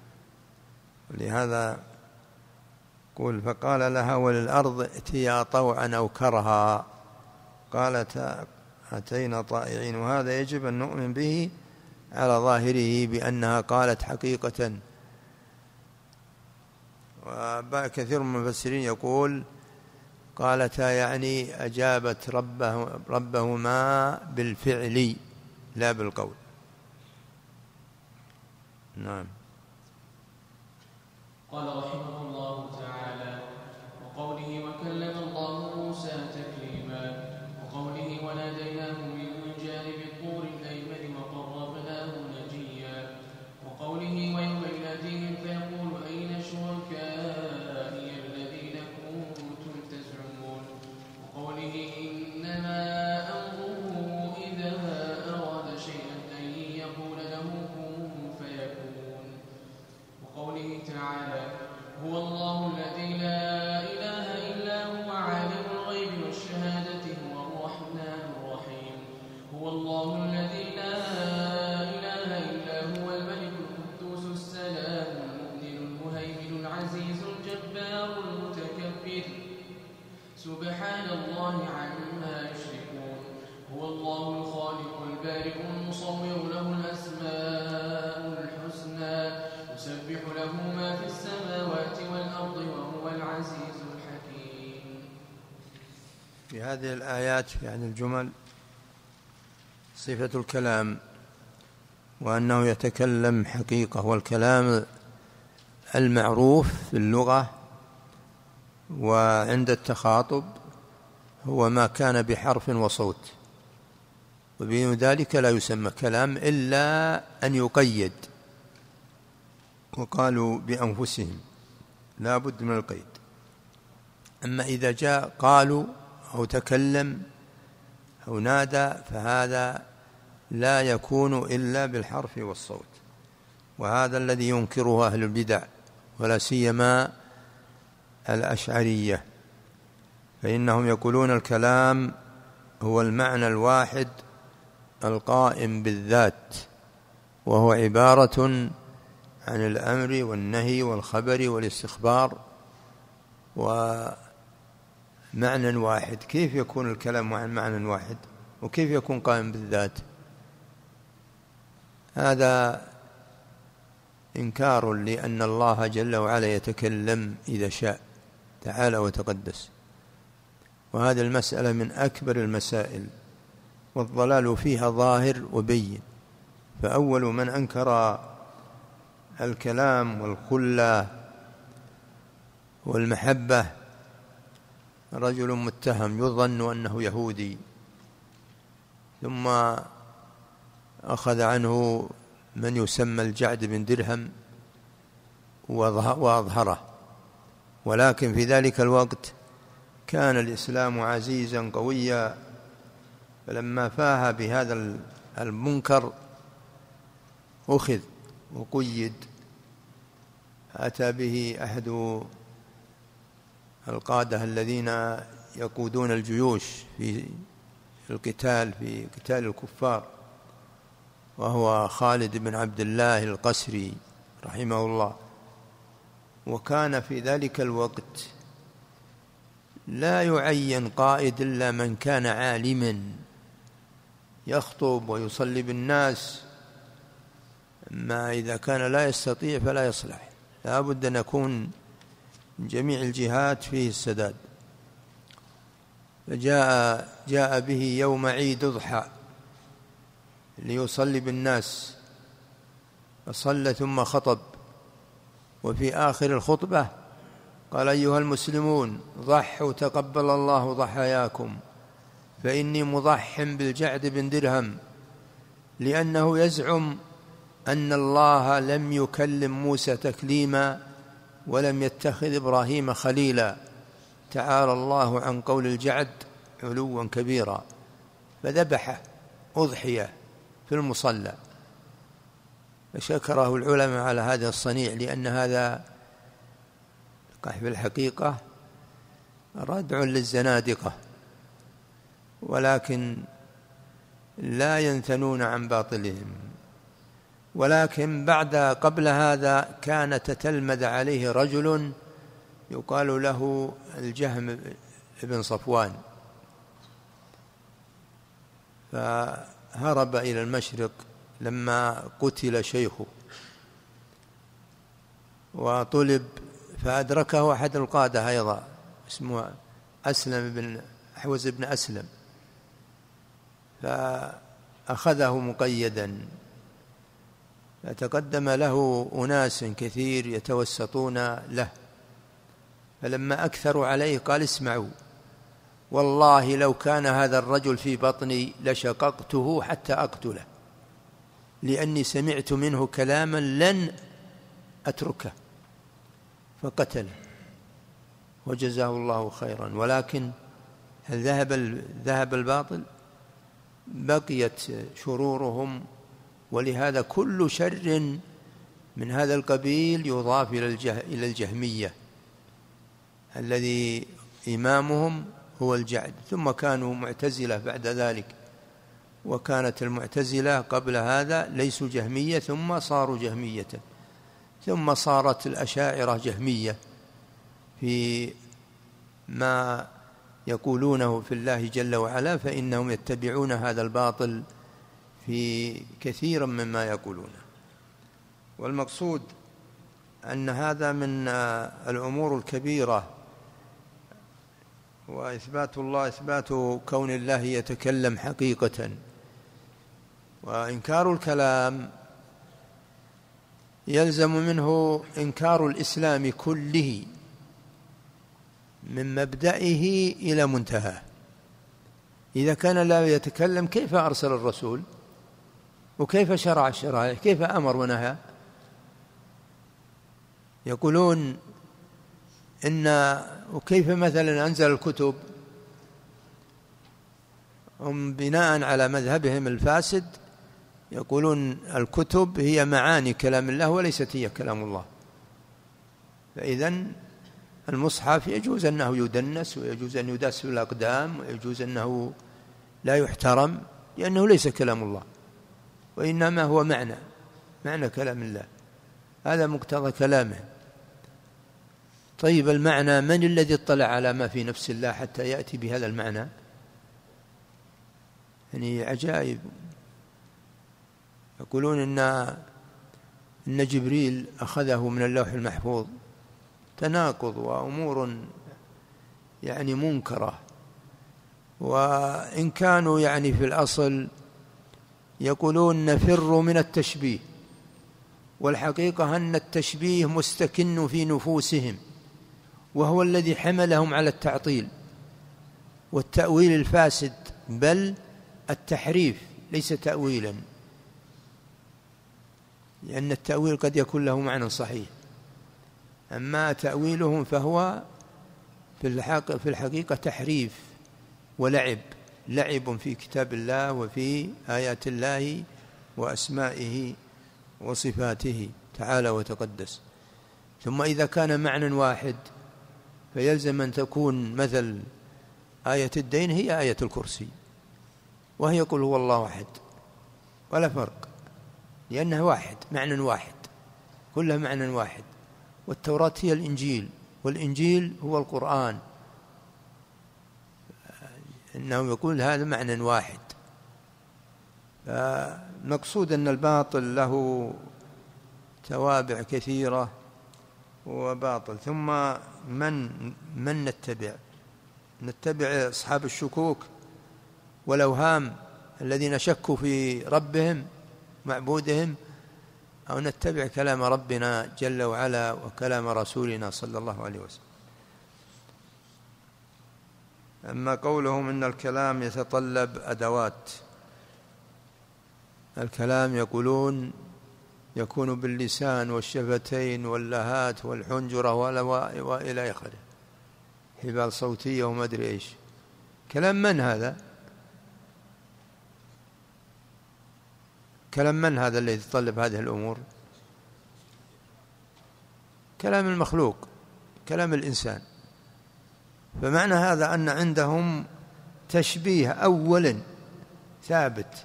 ولهذا قل فقال لها وللأرض ائتيا طوعا أو كرها قالت أتينا طائعين. وهذا يجب أن نؤمن به على ظاهره بأنها قالت حقيقة. وكثير من المفسرين يقول قالتا يعني أجابت ربه ربهما بالفعل لا بالقول. نعم. قال رحمه الله تعالى: وقوله وكلم الله موسى تكليما، وقوله وناديناه من جانب الطور الأيمن وقربناه نجيا، وقوله ويوم يناديهم فيقول أين شركائي الذين كنتم تزعمون، وقوله إنما أمره إذا أراد شيئا أن يقول له كن فيكون، وقوله تعالى هو المصور له الأسماء الحسنى يسبح له ما في السماوات والأرض وهو العزيز الحكيم. في هذه الآيات في هذه الجمل صفة الكلام، وأنه يتكلم حقيقة، والكلام المعروف في اللغة وعند التخاطب هو ما كان بحرف وصوت، وبين ذلك لا يسمى كلام إلا أن يقيد، وقالوا بأنفسهم لا بد من القيد. أما إذا جاء قالوا أو تكلم أو نادى فهذا لا يكون إلا بالحرف والصوت، وهذا الذي ينكره أهل البدع ولا سيما الأشعرية، فإنهم يقولون الكلام هو المعنى الواحد القائم بالذات، وهو عبارة عن الأمر والنهي والخبر والاستخبار ومعنى واحد. كيف يكون الكلام عن معنى واحد وكيف يكون قائم بالذات؟ هذا إنكار لأن الله جل وعلا يتكلم إذا شاء تعالى وتقدس، وهذه المسألة من أكبر المسائل، والضلال فيها ظاهر وبين. فأول من أنكر الكلام والخلة والمحبة رجل متهم يظن أنه يهودي، ثم أخذ عنه من يسمى الجعد بن درهم وأظهره، ولكن في ذلك الوقت كان الإسلام عزيزا قويا، فلما فاه بهذا المنكر أخذ وقيد. أتى به أحد القادة الذين يقودون الجيوش في القتال في قتال الكفار، وهو خالد بن عبد الله القسري رحمه الله. وكان في ذلك الوقت لا يعين قائد إلا من كان عالما يخطب ويصلي بالناس، أما إذا كان لا يستطيع فلا يصلح، لا بد أن يكون من جميع الجهات فيه السداد. فجاء جاء به يوم عيد أضحى ليصلي بالناس، فصلى ثم خطب، وفي آخر الخطبة قال: أيها المسلمون ضحوا تقبل الله ضحاياكم، فإني مضح بالجعد بن درهم، لأنه يزعم أن الله لم يكلم موسى تكليما ولم يتخذ إبراهيم خليلا، تعالى الله عن قول الجعد علوا كبيرا. فذبح أضحية في المصلى، فشكره العلماء على هذا الصنيع، لأن هذا في الحقيقة ردع للزنادقة، ولكن لا ينثنون عن باطلهم. ولكن بعد قبل هذا كان تتلمذ عليه رجل يقال له الجهم بن صفوان، فهرب إلى المشرق لما قتل شيخه، وطلب فأدركه أحد القادة أيضا اسمه أسلم بن أحوز بن أسلم، فأخذه مقيدا، فتقدم له أناس كثير يتوسطون له، فلما أكثروا عليه قال: اسمعوا، والله لو كان هذا الرجل في بطني لشققته حتى أقتله، لأني سمعت منه كلاما لن أتركه، فقتله وجزاه الله خيرا. ولكن هل ذهب ذهب الباطل؟ بقيت شرورهم، ولهذا كل شر من هذا القبيل يضاف إلى الجهمية الذي إمامهم هو الجعد، ثم كانوا معتزلة بعد ذلك، وكانت المعتزلة قبل هذا ليسوا جهمية ثم صاروا جهمية، ثم صارت الأشاعرة جهمية في ما يقولونه في الله جل وعلا، فإنهم يتبعون هذا الباطل في كثير مما يقولونه. والمقصود أن هذا من الأمور الكبيرة، وإثبات الله إثبات كون الله يتكلم حقيقة. وإنكار الكلام يلزم منه إنكار الإسلام كله من مبدئه إلى منتهاه. إذا كان لا يتكلم كيف أرسل الرسول؟ وكيف شرع الشرائع؟ كيف أمر ونهى؟ يقولون إن وكيف مثلا أنزل الكتب؟ هم بناء على مذهبهم الفاسد يقولون الكتب هي معاني كلام الله وليست هي كلام الله. فإذن المصحف يجوز أنه يدنس، ويجوز أن يداس في الأقدام، ويجوز أنه لا يحترم، لأنه ليس كلام الله، وإنما هو معنى معنى كلام الله، هذا مقتضى كلامه. طيب المعنى، من الذي اطلع على ما في نفس الله حتى يأتي بهذا المعنى؟ يعني عجائب. يقولون إن إن جبريل أخذه من اللوح المحفوظ، تناقض وأمور يعني منكرة. وإن كانوا يعني في الأصل يقولون نفر من التشبيه، والحقيقة أن التشبيه مستكن في نفوسهم، وهو الذي حملهم على التعطيل والتأويل الفاسد، بل التحريف ليس تأويلا، لأن التأويل قد يكون له معنى صحيح، أما تأويلهم فهو في الحقيقة تحريف ولعب، لعب في كتاب الله وفي آيات الله وأسمائه وصفاته تعالى وتقدس. ثم إذا كان معنى واحد فيلزم أن تكون مثل آية الدين هي آية الكرسي، وهي قل هو الله أحد، ولا فرق، لأنها واحد، معنى واحد، كلها معنى واحد. والتوراة هي الإنجيل، والإنجيل هو القرآن، إنه يقول هذا معنى واحد. فمقصود أن الباطل له توابع كثيرة وباطل. ثم من من نتبع؟ نتبع أصحاب الشكوك والأوهام الذين شكوا في ربهم معبودهم، أو نتبع كلام ربنا جل وعلا وكلام رسولنا صلى الله عليه وسلم؟ أما قولهم إن الكلام يتطلب أدوات، الكلام يقولون يكون باللسان والشفتين واللهات والحنجرة وإلى آخره، حبال صوتية وما أدري إيش. كلام من هذا؟ كلام من هذا الذي يتطلب هذه الأمور؟ كلام المخلوق، كلام الإنسان. فمعنى هذا أن عندهم تشبيه أولا ثابت،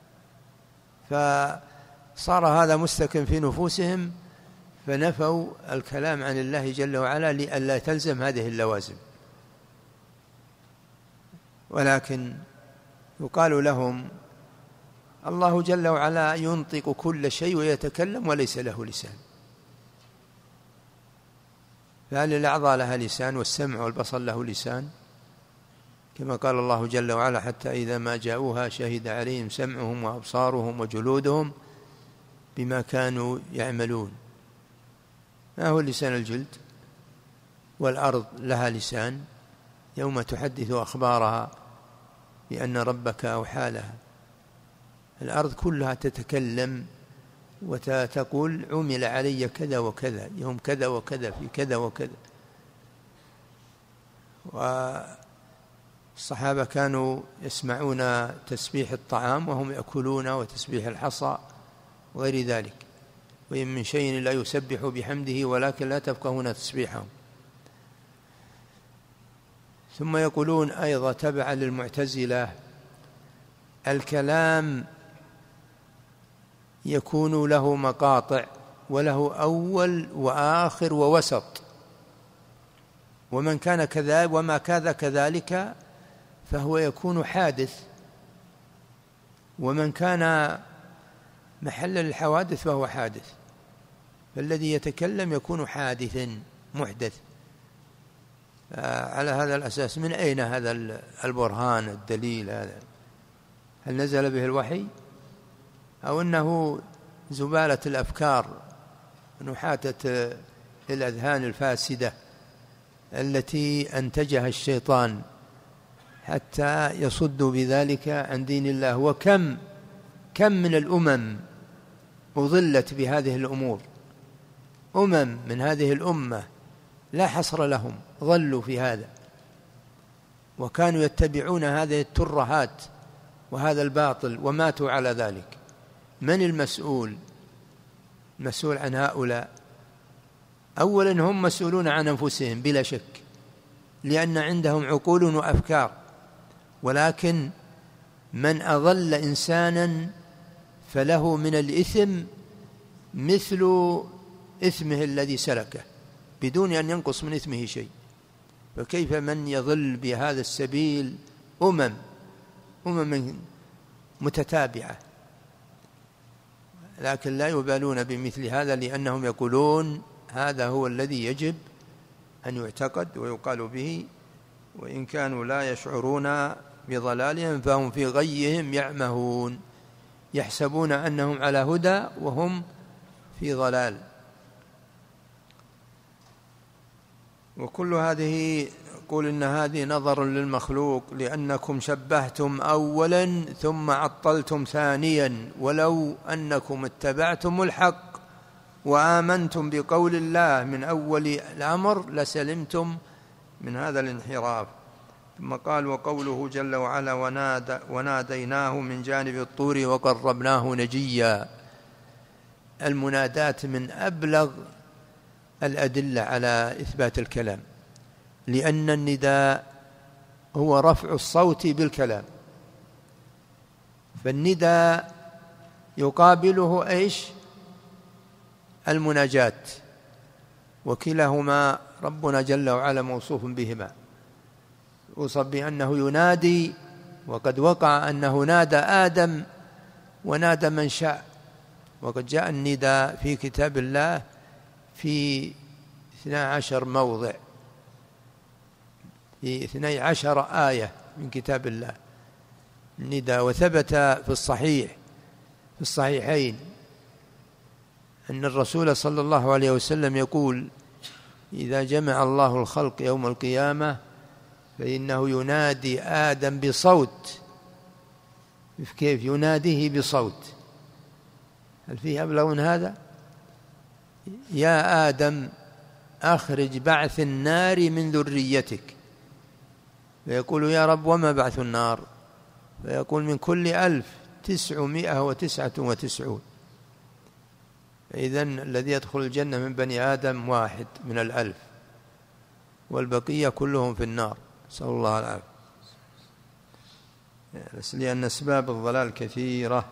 فصار هذا مستكن في نفوسهم، فنفوا الكلام عن الله جل وعلا لئلا تلزم هذه اللوازم. ولكن يقال لهم الله جل وعلا ينطق كل شيء ويتكلم وليس له لسان، فهل الأعضاء لها لسان؟ والسمع والبصر له لسان؟ كما قال الله جل وعلا حتى إذا ما جاءوها شهد عليهم سمعهم وأبصارهم وجلودهم بما كانوا يعملون. ما هو لسان الجلد؟ والأرض لها لسان يوم تحدث أخبارها بأن ربك أوحى لها. الأرض كلها تتكلم وتقول عمل علي كذا وكذا يوم كذا وكذا في كذا وكذا. والصحابة كانوا يسمعون تسبيح الطعام وهم يأكلون، وتسبيح الحصى وغير ذلك، وإن من شيء لا يسبح بحمده ولكن لا تفقهون تسبيحهم. ثم يقولون أيضا تبعا للمعتزلة الكلام يكون له مقاطع وله أول وآخر ووسط، ومن كان كذلك وما كان كذلك فهو يكون حادث ومن كان محل للحوادث فهو حادث، فالذي يتكلم يكون حادثا محدث. على هذا الأساس من أين هذا البرهان الدليل هذا؟ هل نزل به الوحي أو أنه زبالة الأفكار نحاتة الأذهان الفاسدة التي أنتجها الشيطان حتى يصدوا بذلك عن دين الله؟ وكم كم من الأمم أضلت بهذه الأمور، أمم من هذه الأمة لا حصر لهم ظلوا في هذا، وكانوا يتبعون هذه الترهات وهذا الباطل وماتوا على ذلك. من المسؤول؟ مسؤول عن هؤلاء أولا هم مسؤولون عن أنفسهم بلا شك، لأن عندهم عقول وأفكار، ولكن من أضل إنسانا فله من الإثم مثل إثمه الذي سلكه بدون أن ينقص من إثمه شيء. فكيف من يضل بهذا السبيل أمم أمم متتابعة، لكن لا يبالون بمثل هذا، لأنهم يقولون هذا هو الذي يجب أن يعتقد ويقال به، وإن كانوا لا يشعرون بضلالهم فهم في غيهم يعمهون، يحسبون أنهم على هدى وهم في ضلال. وكل هذه يقول إن هذه نظر للمخلوق، لأنكم شبهتم أولا ثم عطلتم ثانيا، ولو أنكم اتبعتم الحق وآمنتم بقول الله من أول الأمر لسلمتم من هذا الانحراف. ثم قال وقوله جل وعلا ونادى وناديناه من جانب الطور وقربناه نجيا. المنادات من أبلغ الأدلة على إثبات الكلام، لأن النداء هو رفع الصوت بالكلام، فالنداء يقابله إيش؟ المناجات، وكلاهما ربنا جل وعلا موصوف بهما، وصف بأنه ينادي، وقد وقع أنه نادى آدم ونادى من شاء، وقد جاء النداء في كتاب الله في اثني عشر موضع، في اثني عشر آية من كتاب الله النداء. وثبت في الصحيح في الصحيحين أن الرسول صلى الله عليه وسلم يقول إذا جمع الله الخلق يوم القيامة فإنه ينادي آدم بصوت. كيف يناديه بصوت؟ هل فيه أبلغ من هذا؟ يا آدم أخرج بعث النار من ذريتك، فيقول يا رب وما بعث النار؟ فيقول من كل ألف تسعمائة وتسعة وتسعون. إذن الذي يدخل الجنة من بني آدم واحد من الألف، والبقية كلهم في النار، نسأل الله العافية، لأن أسباب الضلال كثيرة.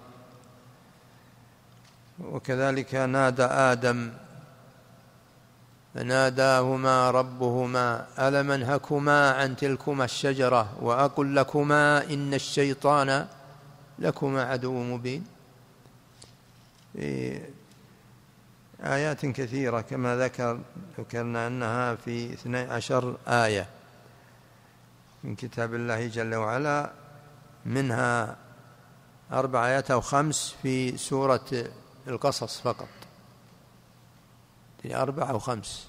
وكذلك نادى آدم فناداهما ربهما ألم أنهكما عن تلكما الشجرة وأقل لكما إن الشيطان لكما عدو مبين. آيات كثيرة كما ذكر ذكرنا أنها في اثني عشر آية من كتاب الله جل وعلا، منها أربع آيات أو خمس في سورة القصص فقط، في أربع أو خمس.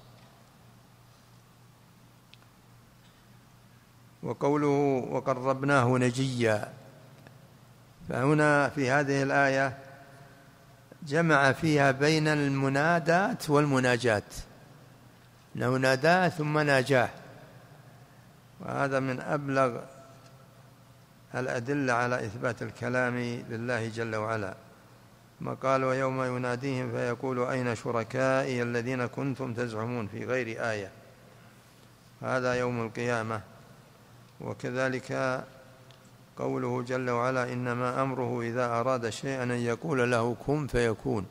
وقوله وقربناه نجيا، فهنا في هذه الآية جمع فيها بين المنادات والمناجات، أنه ناداه ثم ناجاه، وهذا من أبلغ الأدلة على إثبات الكلام لله جل وعلا. ما قال ويوم يناديهم فيقول أين شركائي الذين كنتم تزعمون في غير آية، هذا يوم القيامة. وكذلك قوله جل وعلا إنما أمره إذا أراد شيئا أن يقول له كن فيكون،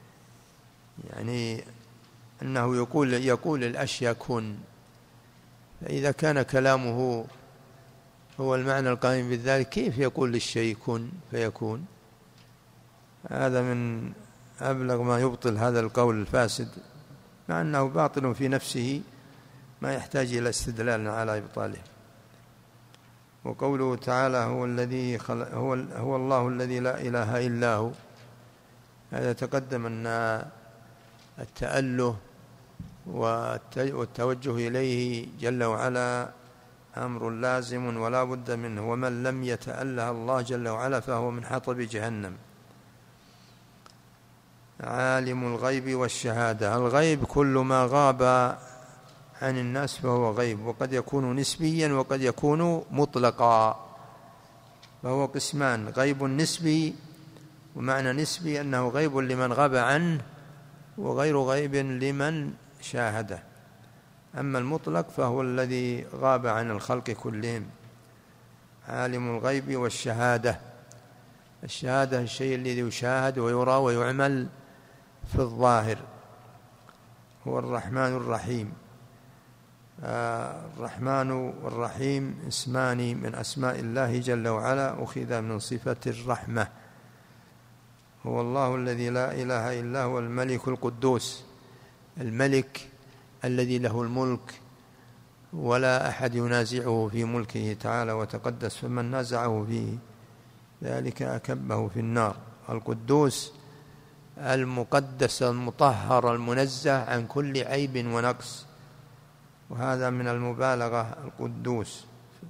يعني أنه يقول, يقول الأشياء كن، فإذا كان كلامه هو المعنى القائم بالذات، كيف يقول للشيء كن فيكون؟ هذا من أبلغ ما يبطل هذا القول الفاسد، مع أنه باطل في نفسه ما يحتاج إلى استدلال على إبطاله. وقوله تعالى هو الذي خلق هو, هو الله الذي لا إله إلا هو، هذا تقدم أن التأله والتوجه إليه جل وعلا أمر لازم ولا بد منه، ومن لم يتأله الله جل وعلا فهو من حطب جهنم. عالم الغيب والشهادة، الغيب كل ما غاب عن الناس فهو غيب، وقد يكون نسبيا وقد يكون مطلقا، فهو قسمان: غيب نسبي، ومعنى نسبي أنه غيب لمن غاب عنه وغير غيب لمن شاهده. أما المطلق فهو الذي غاب عن الخلق كلهم. عالم الغيب والشهادة، الشهادة الشيء الذي يشاهد ويرى ويعمل في الظاهر. هو الرحمن الرحيم. آه الرحمن والرحيم اسمان من أسماء الله جل وعلا، أخذ من صفة الرحمة. هو الله الذي لا إله إلا هو الملك القدوس، الملك الذي له الملك ولا أحد ينازعه في ملكه تعالى وتقدس، فمن نازعه فيه ذلك أكبه في النار. القدوس المقدس المطهر المنزه عن كل عيب ونقص، وهذا من المبالغة. القدوس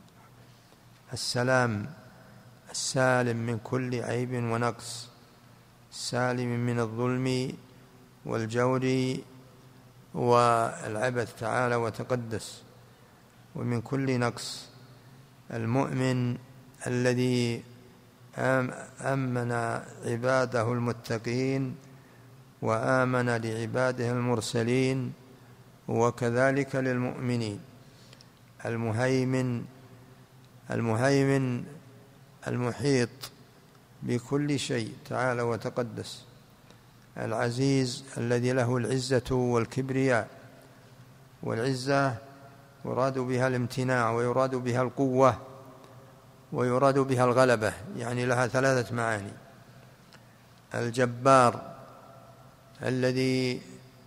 السلام السالم من كل عيب ونقص، السالم من الظلم والجور والعبث تعالى وتقدس ومن كل نقص. المؤمن الذي أمن عباده المتقين وآمن لعباده المرسلين، وكذلك للمؤمنين. المهيمن المهيمن المحيط بكل شيء تعالى وتقدس. العزيز الذي له العزة والكبرياء، والعزة يراد بها الامتناع ويراد بها القوة ويراد بها الغلبة، يعني لها ثلاثة معاني. الجبار الذي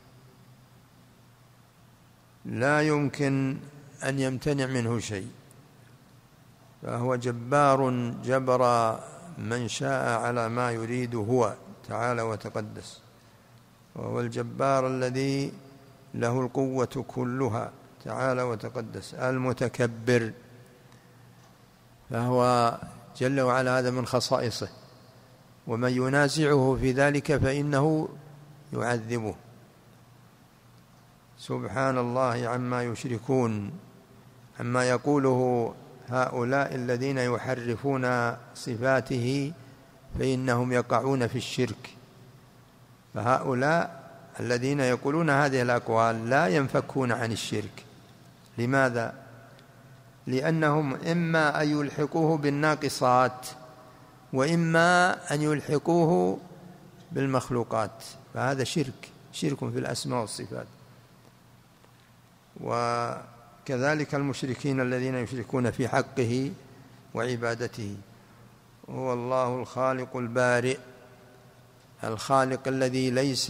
لا يمكن أن يمتنع منه شيء، فهو جبار جبر من شاء على ما يريد هو تعالى وتقدس. وهو الجبار الذي له القوة كلها تعالى وتقدس. المتكبر، فهو جل وعلا هذا من خصائصه، ومن ينازعه في ذلك فإنه يعذبه. سبحان الله عما يشركون، عما يقوله هؤلاء الذين يحرفون صفاته فإنهم يقعون في الشرك. فهؤلاء الذين يقولون هذه الأقوال لا ينفكون عن الشرك. لماذا؟ لأنهم إما أن يلحقوه بالناقصات وإما أن يلحقوه بالمخلوقات، فهذا شرك شرك في الأسماء والصفات. وكذلك المشركين الذين يشركون في حقه وعبادته. هو الله الخالق البارئ، الخالق الذي ليس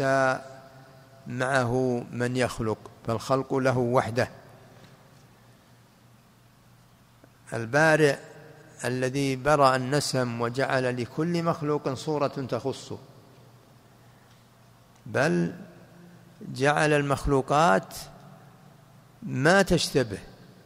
معه من يخلق، فالخلق له وحده. البارئ الذي برأ النسم وجعل لكل مخلوق صورة تخصه، بل جعل المخلوقات ما تشتبه،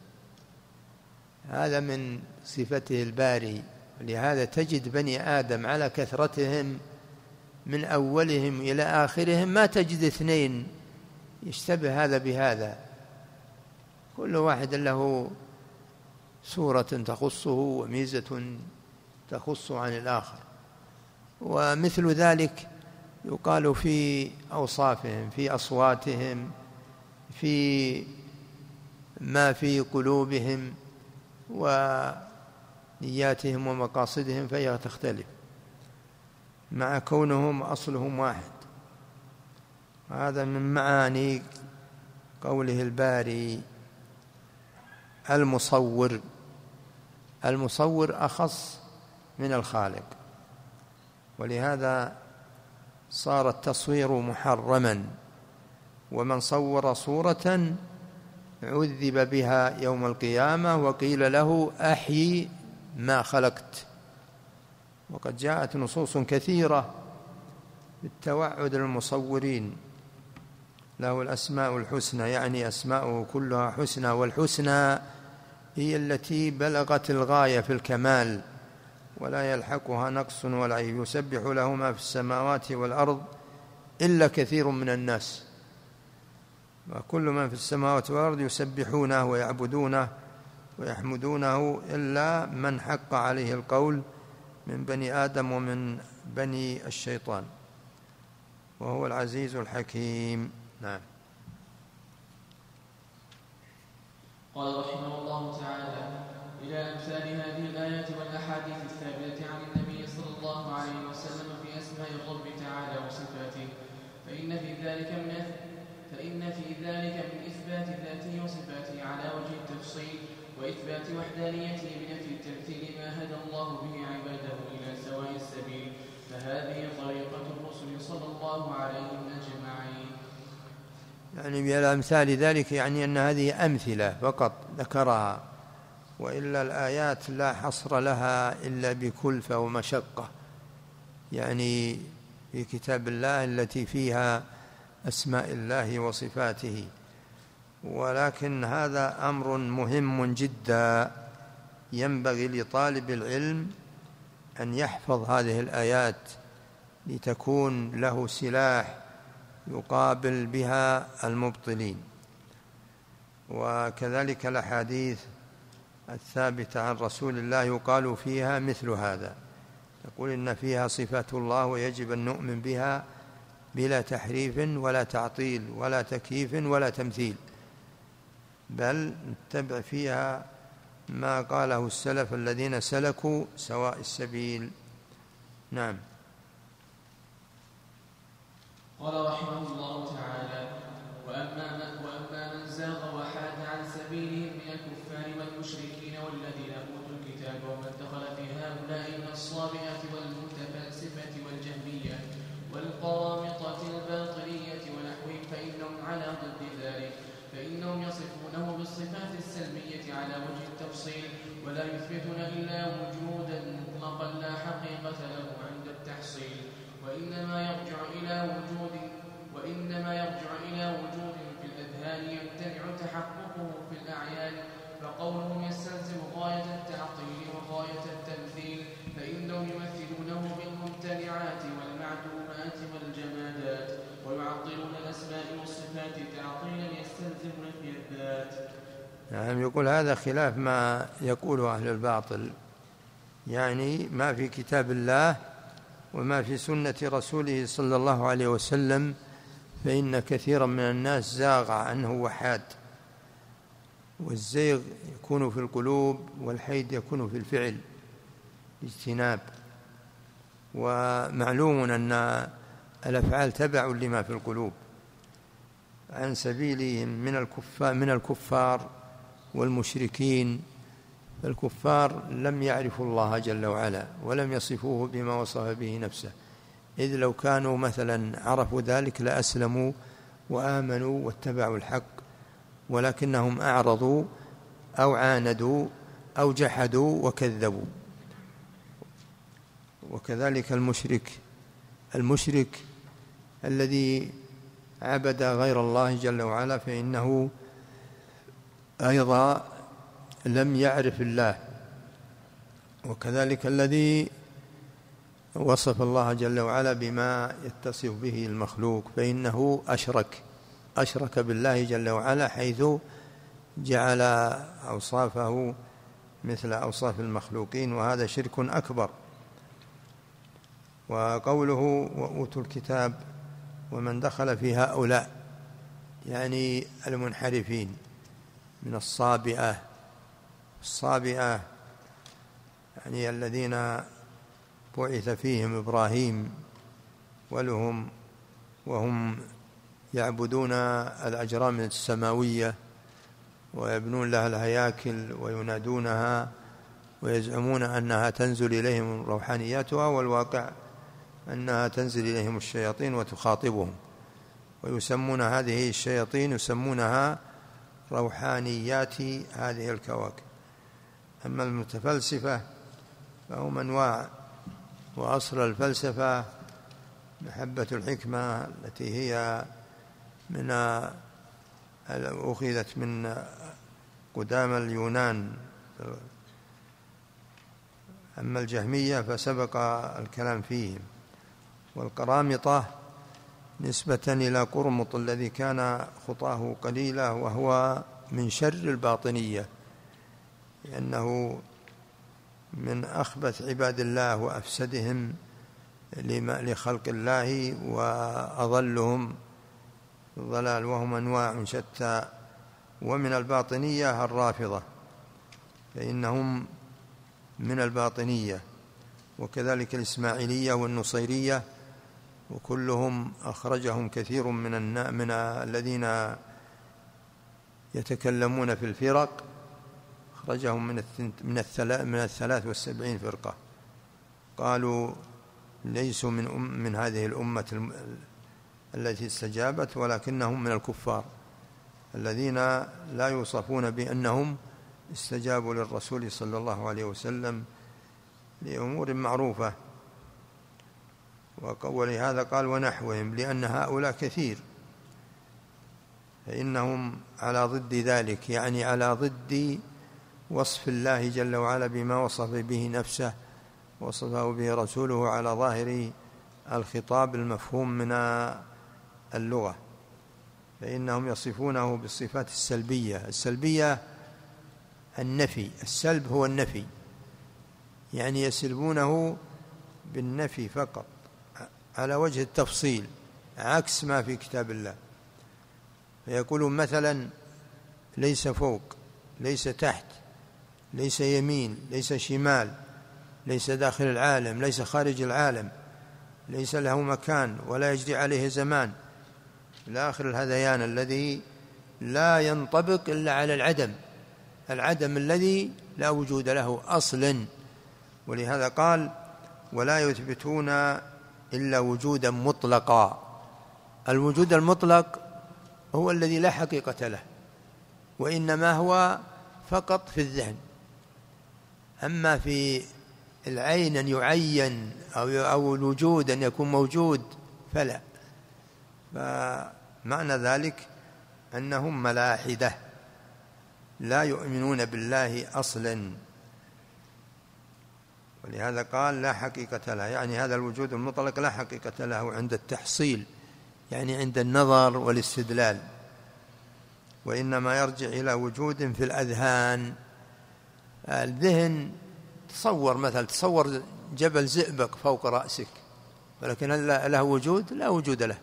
هذا من صفته الباري. لهذا تجد بني آدم على كثرتهم من أولهم إلى آخرهم ما تجد اثنين يشتبه هذا بهذا، كل واحد له صورة تخصه وميزة تخصه عن الآخر. ومثل ذلك يقال في أوصافهم، في أصواتهم، في ما في قلوبهم ونياتهم ومقاصدهم، فهي تختلف مع كونهم أصلهم واحد. هذا من معاني قوله الباري. المصور المصور أخص من الخالق، ولهذا صار التصوير محرما، ومن صور صورة عذب بها يوم القيامة وقيل له أحيي ما خلقت. وقد جاءت نصوص كثيرة بالتوعد للمصورين، له الأسماء الحسنى، يعني أسماؤه كلها حسنى، والحسنى هي التي بلغت الغاية في الكمال ولا يلحقها نقص ولا عيب. يسبح له ما في السماوات والأرض إلا كثير من الناس، وكل من في السماوات والأرض يسبحونه ويعبدونه ويحمدونه إلا من حق عليه القول من بني آدم ومن بني الشيطان، وهو العزيز الحكيم. نعم. قال رحمه الله تعالى: إلى أمثال هذه الآيات والأحاديث الثابتة عن النبي صلى الله عليه وسلم في أسماء الرب تعالى وصفاته، فإن في ذلك من فإن في ذلك من إثبات ذاته وصفاته على وجه التفصيل، وإثبات وحدانيته بنفي التمثيل ما هدى الله به عباده إلى سواء السبيل، فهذه طريقة الرسل صلى الله عليهم أجمعين. يعني من أمثال ذلك يعني أن هذه أمثلة فقط ذكرها، وإلا الآيات لا حصر لها إلا بكلفة ومشقة، يعني في كتاب الله التي فيها أسماء الله وصفاته. ولكن هذا أمر مهم جدا، ينبغي لطالب العلم أن يحفظ هذه الآيات لتكون له سلاح يقابل بها المبطلين. وكذلك الأحاديث الثابتة عن رسول الله يقال فيها مثل هذا، يقول إن فيها صفات الله ويجب أن نؤمن بها بلا تحريف ولا تعطيل ولا تكييف ولا تمثيل، بل نتبع فيها ما قاله السلف الذين سلكوا سواء السبيل. نعم. قال رحمه الله تعالى: وأما من, وأما من زاغ وحاد عن سبيلهم من الكفار والمشركين والذين أوتوا الكتاب ومن دخل في هؤلاء من الصابئة والمتفلسفة والجهمية والقرامطة الباطنية ونحوهم، فإنهم على ضد ذلك، فإنهم يصفونه بالصفات السلبية على وجه التفصيل، ولا يثبتون إلا وجودا مطلقا لا حقيقة له عند التحصيل، وإنما يرجع إلى وجود وإنما يرجع إلى وجود في الأذهان يمتنع تحققه في الأعيان، فقولهم يستلزم غاية التعطيل وغاية التمثيل، فإنهم يمثلونه بالممتنعات والمعدومات والجمادات، ويعطلون الأسماء والصفات تعطيلا يستلزم نفي الذات. نعم. يقول هذا خلاف ما يقوله أهل الباطل، يعني ما في كتاب الله وما في سنة رسوله صلى الله عليه وسلم، فإن كثيرا من الناس زاغ عنه وحاد، والزيغ يكون في القلوب والحيد يكون في الفعل اجتناب. ومعلوم أن الأفعال تبع لما في القلوب. عن سبيلهم من الكفار, من الكفار والمشركين، الكفار لم يعرفوا الله جل وعلا ولم يصفوه بما وصف به نفسه، إذ لو كانوا مثلا عرفوا ذلك لأسلموا وآمنوا واتبعوا الحق، ولكنهم أعرضوا أو عاندوا أو جحدوا وكذبوا. وكذلك المشرك المشرك الذي عبد غير الله جل وعلا، فإنه أيضا لم يعرف الله. وكذلك الذي وصف الله جل وعلا بما يتصف به المخلوق، فإنه أشرك أشرك بالله جل وعلا، حيث جعل أوصافه مثل أوصاف المخلوقين، وهذا شرك أكبر. وقوله وأوتوا الكتاب ومن دخل في هؤلاء، يعني المنحرفين من الصابئة الصابئة يعني الذين بعث فيهم إبراهيم ولهم وهم يعبدون الأجرام السماوية ويبنون لها الهياكل وينادونها ويزعمون أنها تنزل إليهم روحانياتها، والواقع أنها تنزل إليهم الشياطين وتخاطبهم، ويسمون هذه الشياطين يسمونها روحانيات هذه الكواكب. أما المتفلسفة فهم أنواع، وأصل الفلسفة محبة الحكمة التي هي من أخذت من قدام اليونان. أما الجهمية فسبق الكلام فيهم. والقرامطة نسبة إلى قرمط الذي كان خطاه قليلة، وهو من شر الباطنية، لأنه من أخبث عباد الله وأفسدهم لخلق الله وأضلهم الضلال، وهم أنواع شتى. ومن الباطنية الرافضة، فإنهم من الباطنية، وكذلك الإسماعيلية والنصيرية، وكلهم أخرجهم كثير من النا من الذين يتكلمون في الفرق، أخرجهم من من الثلاث من الثلاث والسبعين فرقة، قالوا ليسوا من أم من هذه الأمة التي استجابت، ولكنهم من الكفار الذين لا يوصفون بأنهم استجابوا للرسول صلى الله عليه وسلم لأمور معروفة. ولهذا قال ونحوهم، لأن هؤلاء كثير، فإنهم على ضد ذلك، يعني على ضد وصف الله جل وعلا بما وصف به نفسه وصفه به رسوله على ظاهر الخطاب المفهوم من اللغة، فإنهم يصفونه بالصفات السلبية. السلبية النفي، السلب هو النفي، يعني يسلبونه بالنفي فقط على وجه التفصيل، عكس ما في كتاب الله. فيقولون مثلا ليس فوق، ليس تحت، ليس يمين، ليس شمال، ليس داخل العالم، ليس خارج العالم، ليس له مكان ولا يجري عليه زمان، إلى آخر الهذيان الذي لا ينطبق إلا على العدم، العدم الذي لا وجود له أصلا. ولهذا قال ولا يثبتون إلا وجودا مطلقا. الوجود المطلق هو الذي لا حقيقة له، وإنما هو فقط في الذهن. أما في العين أن يعين أو الوجود أن يكون موجود فلا. فمعنى ذلك أنهم ملاحدة لا يؤمنون بالله أصلا، ولهذا قال لا حقيقة له، يعني هذا الوجود المطلق لا حقيقة له عند التحصيل، يعني عند النظر والاستدلال، وإنما يرجع إلى وجود في الأذهان. الذهن تصور مثلا، تصور جبل زئبق فوق رأسك، ولكن هل له وجود؟ لا وجود له.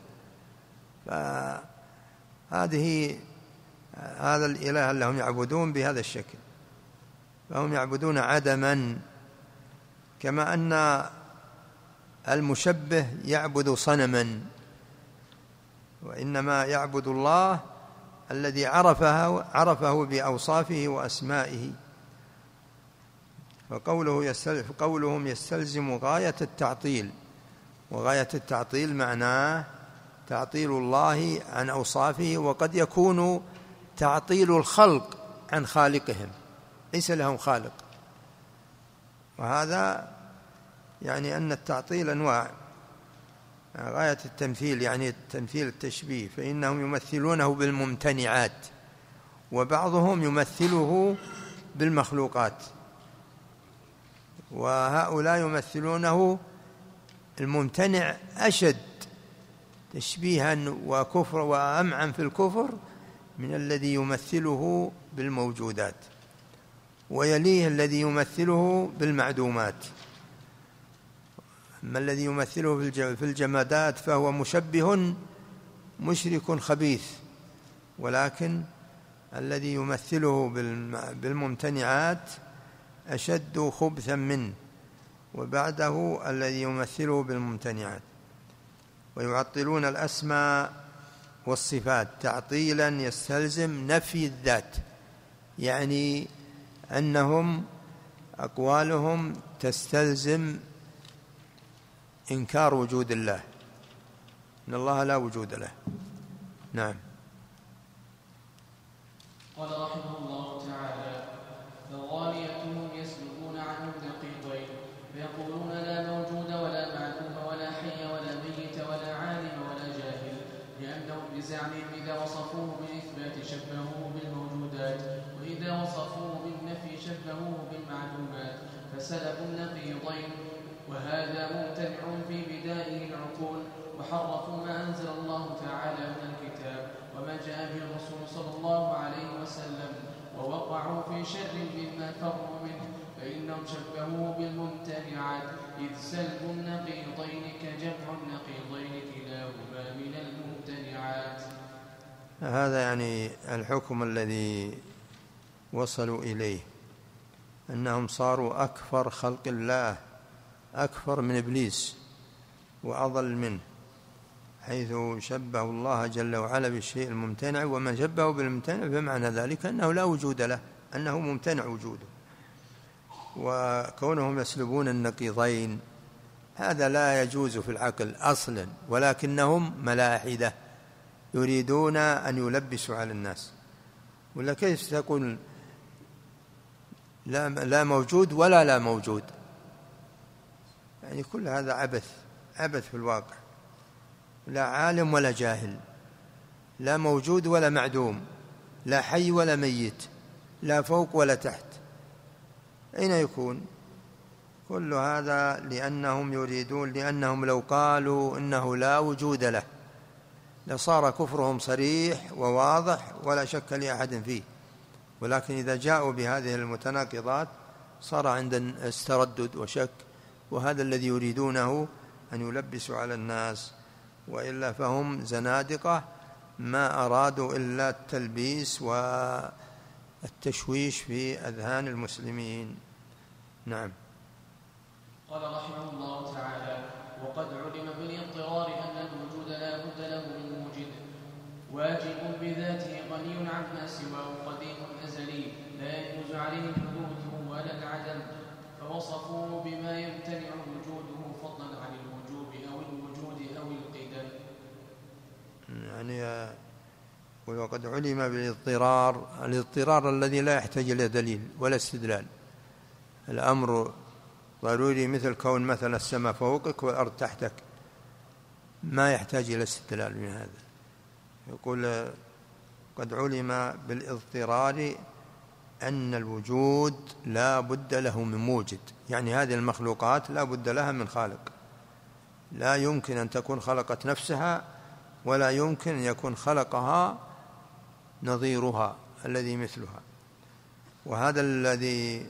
فهذه هذا الإله اللي هم يعبدون بهذا الشكل، فهم يعبدون عدما، كما أن المشبه يعبد صنما، وإنما يعبد الله الذي عرفه, عرفه بأوصافه وأسمائه. فقوله يستلزم قولهم يستلزم غاية التعطيل، وغاية التعطيل معناه تعطيل الله عن أوصافه، وقد يكون تعطيل الخلق عن خالقهم، ليس لهم خالق. وهذا يعني أن التعطيل أنواع. غاية التمثيل يعني التمثيل التشبيه، فإنهم يمثلونه بالممتنعات، وبعضهم يمثله بالمخلوقات، وهؤلاء يمثلونه الممتنع أشد تشبيها وكفر وأمعن في الكفر من الذي يمثله بالموجودات، ويليه الذي يمثله بالمعدومات. أما الذي يمثله في الجمادات فهو مشبه مشرك خبيث، ولكن الذي يمثله بالممتنعات أشد خبثا منه، وبعده الذي يمثله بالممتنعات. ويعطلون الأسماء والصفات تعطيلا يستلزم نفي الذات، يعني أنهم أقوالهم تستلزم إنكار وجود الله، إن الله لا وجود له. نعم. قال رحمه الله تعالى: فغاليتهم يسلكون عنه النقيضين، فيقولون لا موجود ولا معدوم ولا حي ولا ميت ولا عالم ولا جاهل، لأنهم بزعمهم إذا وصفوه بالإثبات شبهوه بالموجودات، وإذا وصفوه بالنفي شبهوه بالمعدومات، فسلبوا النقيضين، وهذا ممتنع في بدائه العقول، وحرفوا ما أنزل الله تعالى من الكتاب وما جاء به الرسول صلى الله عليه وسلم، ووقعوا في شر مما فروا منه، فإنهم شبهوه بالممتنعات، إذ سلب النقيضين كجمع النقيضين كلاهما من الممتنعات. هذا يعني الحكم الذي وصلوا إليه، أنهم صاروا أكفر خلق الله، أكفر من إبليس وأضل منه، حيث شبهوا الله جل وعلا بالشيء الممتنع، ومن شبهه بالممتنع فمعنى ذلك أنه لا وجود له، أنه ممتنع وجوده. وكونهم يسلبون النقيضين هذا لا يجوز في العقل أصلا، ولكنهم ملاحدة يريدون أن يلبسوا على الناس. ولا كيف تقول لا, لا موجود ولا لا موجود؟ يعني كل هذا عبث، عبث في الواقع. لا عالم ولا جاهل، لا موجود ولا معدوم، لا حي ولا ميت، لا فوق ولا تحت، أين يكون؟ كل هذا لأنهم يريدون، لأنهم لو قالوا إنه لا وجود له لصار كفرهم صريح وواضح ولا شك لأحد فيه، ولكن إذا جاءوا بهذه المتناقضات صار عندنا استردد وشك، وهذا الذي يريدونه أن يلبسوا على الناس، وإلا فهم زنادقة ما أرادوا إلا التلبيس والتشويش في أذهان المسلمين. نعم. قال رحمه الله تعالى: وقد علم بالاضطرار أن الوجود لا بد له من موجد، واجب بذاته غني عما سواه قديم أزلي، لا يجوز عليه الحدوث ولا العدم، فوصفوه بما يمتنع وجوده فضلا عن الوجوب أو الوجود أو القدم. يعني وقد علم بالاضطرار، الاضطرار الذي لا يحتاج إلى دليل ولا استدلال، الأمر ضروري، مثل كون مثلا السماء فوقك والأرض تحتك، ما يحتاج إلى استدلال من هذا. يقول قد علم بالاضطرار أن الوجود لا بد له من موجد، يعني هذه المخلوقات لا بد لها من خالق، لا يمكن أن تكون خلقت نفسها، ولا يمكن أن يكون خلقها نظيرها الذي مثلها. وهذا الذي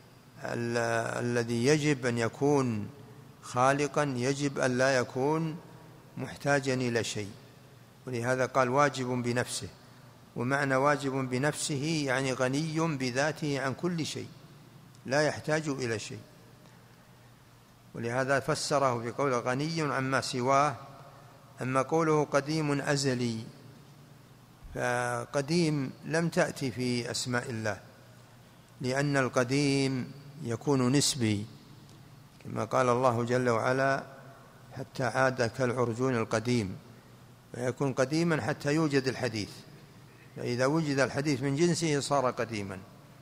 الذي يجب أن يكون خالقا يجب أن لا يكون محتاجا إلى شيء، ولهذا قال واجب بنفسه، ومعنى واجب بنفسه يعني غني بذاته عن كل شيء، لا يحتاج إلى شيء. ولهذا فسره بقوله غني عما سواه. أما قوله قديم أزلي، فقديم لم تأتي في أسماء الله، لأن القديم يكون نسبي، كما قال الله جل وعلا حتى عاد كالعرجون القديم، فيكون قديما حتى يوجد الحديث، فإذا وجد الحديث من جنسه صار قديما.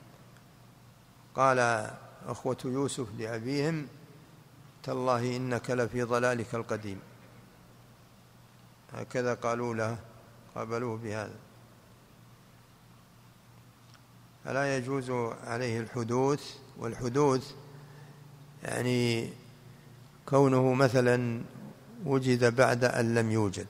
قال أخوة يوسف لأبيهم تالله إنك لفي ضلالك القديم، هكذا قالوا له، قابلوه بهذا. فلا يجوز عليه الحدوث، والحدوث يعني كونه مثلا وجد بعد أن لم يوجد،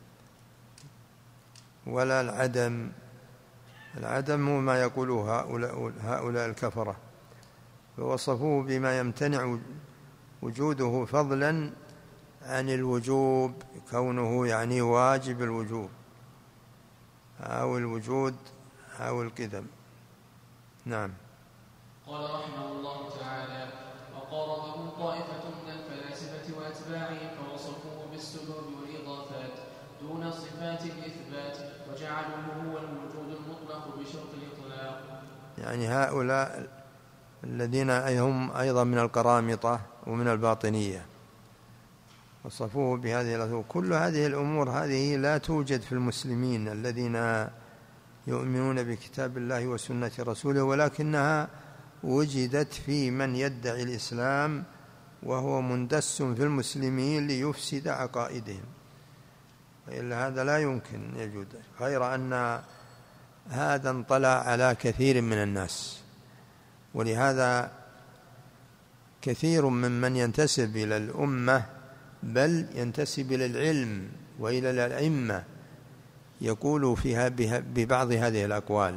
ولا العدم. العدم هو ما يقوله هؤلاء, هؤلاء الكفرة، فوصفوه بما يمتنع وجوده فضلا عن الوجوب، كونه يعني واجب الوجوب أو الوجود أو القدم. نعم. قال رحمه الله تعالى: وقارضهم طائفة من الفلاسفة وأتباعهم فوصفوه بالسلوب والإضافات دون صفات الإثبات، وجعلوه هو الوجود المطلق بشرط الإطلاق. يعني هؤلاء الذين هم أيضا من القرامطة ومن الباطنية، وصفوه بهذه الأمور. كل هذه الأمور هذه لا توجد في المسلمين الذين يؤمنون بكتاب الله وسنة رسوله، ولكنها وجدت في من يدعي الإسلام وهو مندس في المسلمين ليفسد عقائدهم، وإلا هذا لا يمكن يجوز، غير أن هذا انطلع على كثير من الناس. ولهذا كثير ممن ينتسب إلى الأمة بل ينتسب إلى العلم وإلى الأئمة يقول فيها ببعض هذه الأقوال،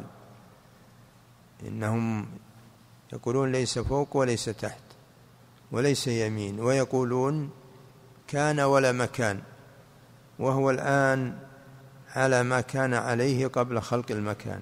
إنهم يقولون ليس فوق وليس تحت وليس يمين، ويقولون كان ولا مكان، وهو الآن على ما كان عليه قبل خلق المكان.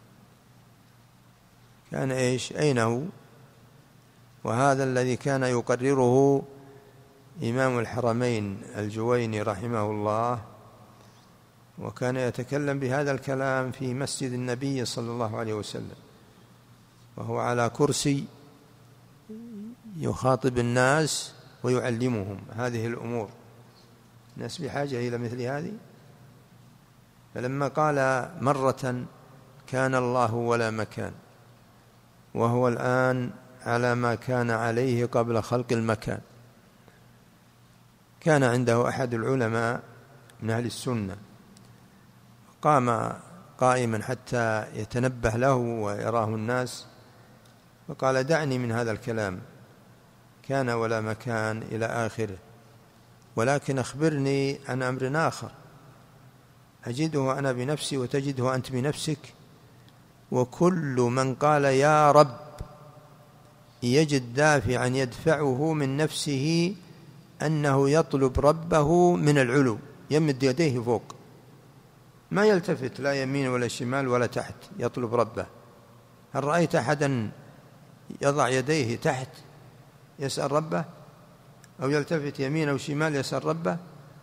كان إيش؟ أين هو؟ وهذا الذي كان يقرره إمام الحرمين الجويني رحمه الله، وكان يتكلم بهذا الكلام في مسجد النبي صلى الله عليه وسلم وهو على كرسي يخاطب الناس ويعلمهم هذه الأمور. الناس بحاجة إلى مثل هذه. فلما قال مرة كان الله ولا مكان وهو الآن على ما كان عليه قبل خلق المكان، كان عنده أحد العلماء من أهل السنة قام قائما حتى يتنبه له ويراه الناس، فقال دعني من هذا الكلام كان ولا مكان إلى آخره، ولكن أخبرني عن أمر آخر أجده أنا بنفسي وتجده أنت بنفسك، وكل من قال يا رب يجد دافعا يدفعه من نفسه أنه يطلب ربه من العلو، يمد يديه فوق، ما يلتفت لا يمين ولا شمال ولا تحت، يطلب ربه. هل رأيت أحدا يضع يديه تحت يسأل ربه، أو يلتفت يمين أو شمال يسأل ربه؟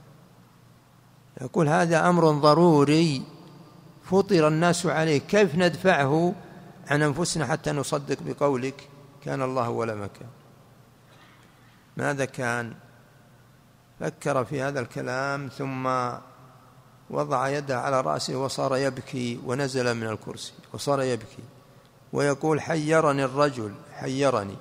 يقول هذا أمر ضروري فطر الناس عليه، كيف ندفعه عن أنفسنا حتى نصدق بقولك كان الله ولا مكان؟ ماذا كان؟ فكر في هذا الكلام ثم وضع يده على رأسه وصار يبكي، ونزل من الكرسي وصار يبكي ويقول حيرني الرجل حيرني.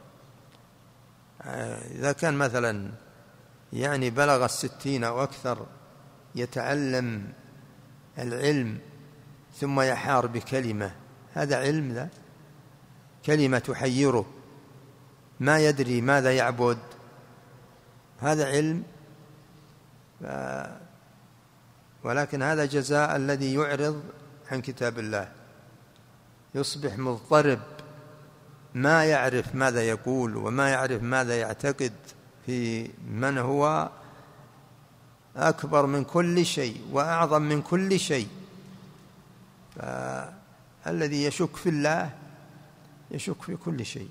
إذا كان مثلا يعني بلغ الستين أو أكثر يتعلم العلم ثم يحار بكلمة، هذا علم؟ ذا كلمة تحيره ما يدري ماذا يعبد، هذا علم؟ ف... ولكن هذا جزاء الذي يعرض عن كتاب الله، يصبح مضطرب ما يعرف ماذا يقول وما يعرف ماذا يعتقد في من هو أكبر من كل شيء وأعظم من كل شيء. فالذي يشك في الله يشك في كل شيء.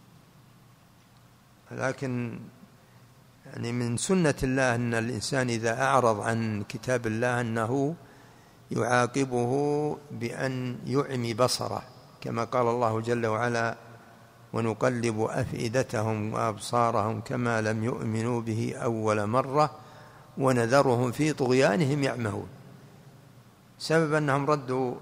لكن يعني من سنة الله أن الإنسان إذا أعرض عن كتاب الله أنه يعاقبه بأن يعمي بصره، كما قال الله جل وعلا ونقلب أفئدتهم وأبصارهم كما لم يؤمنوا به أول مرة ونذرهم في طغيانهم يعمهون، سبب أنهم ردوا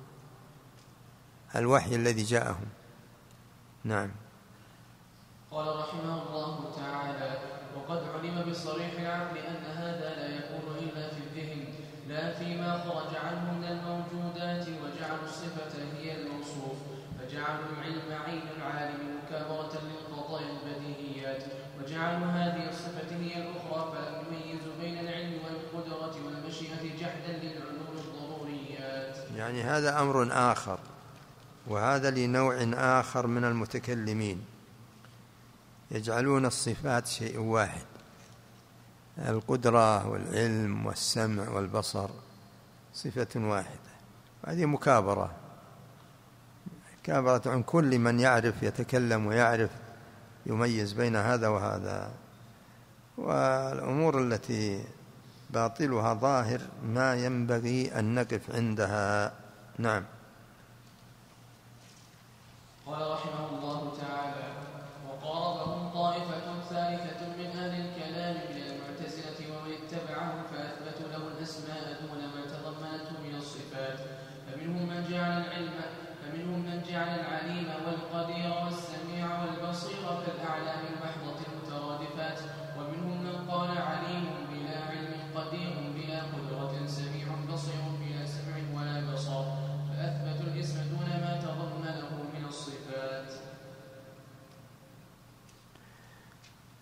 الوحي الذي جاءهم. نعم. قال رحمه الله تعالى وقد علم بصريح العقل أن هذا لا يكون إلا في الذهن لا فيما خرج عنه من الموجودات، وجعلوا الصفة هي الموصوف، فجعلوا العلم عين العالم مكابرة للقضاء البديهيات، وجعلوا هذه الصفة هي الأخرى، فلم يميزوا بين العلم والقدرة والمشيئة جحدا للعلوم الضروريات. يعني هذا أمر آخر، وهذا لنوع آخر من المتكلمين، يجعلون الصفات شيء واحد، القدرة والعلم والسمع والبصر صفة واحدة، هذه مكابرة مكابرة عن كل من يعرف يتكلم ويعرف يميز بين هذا وهذا. والأمور التي باطلها ظاهر ما ينبغي أن نقف عندها. نعم. قال رحمه الله تعالى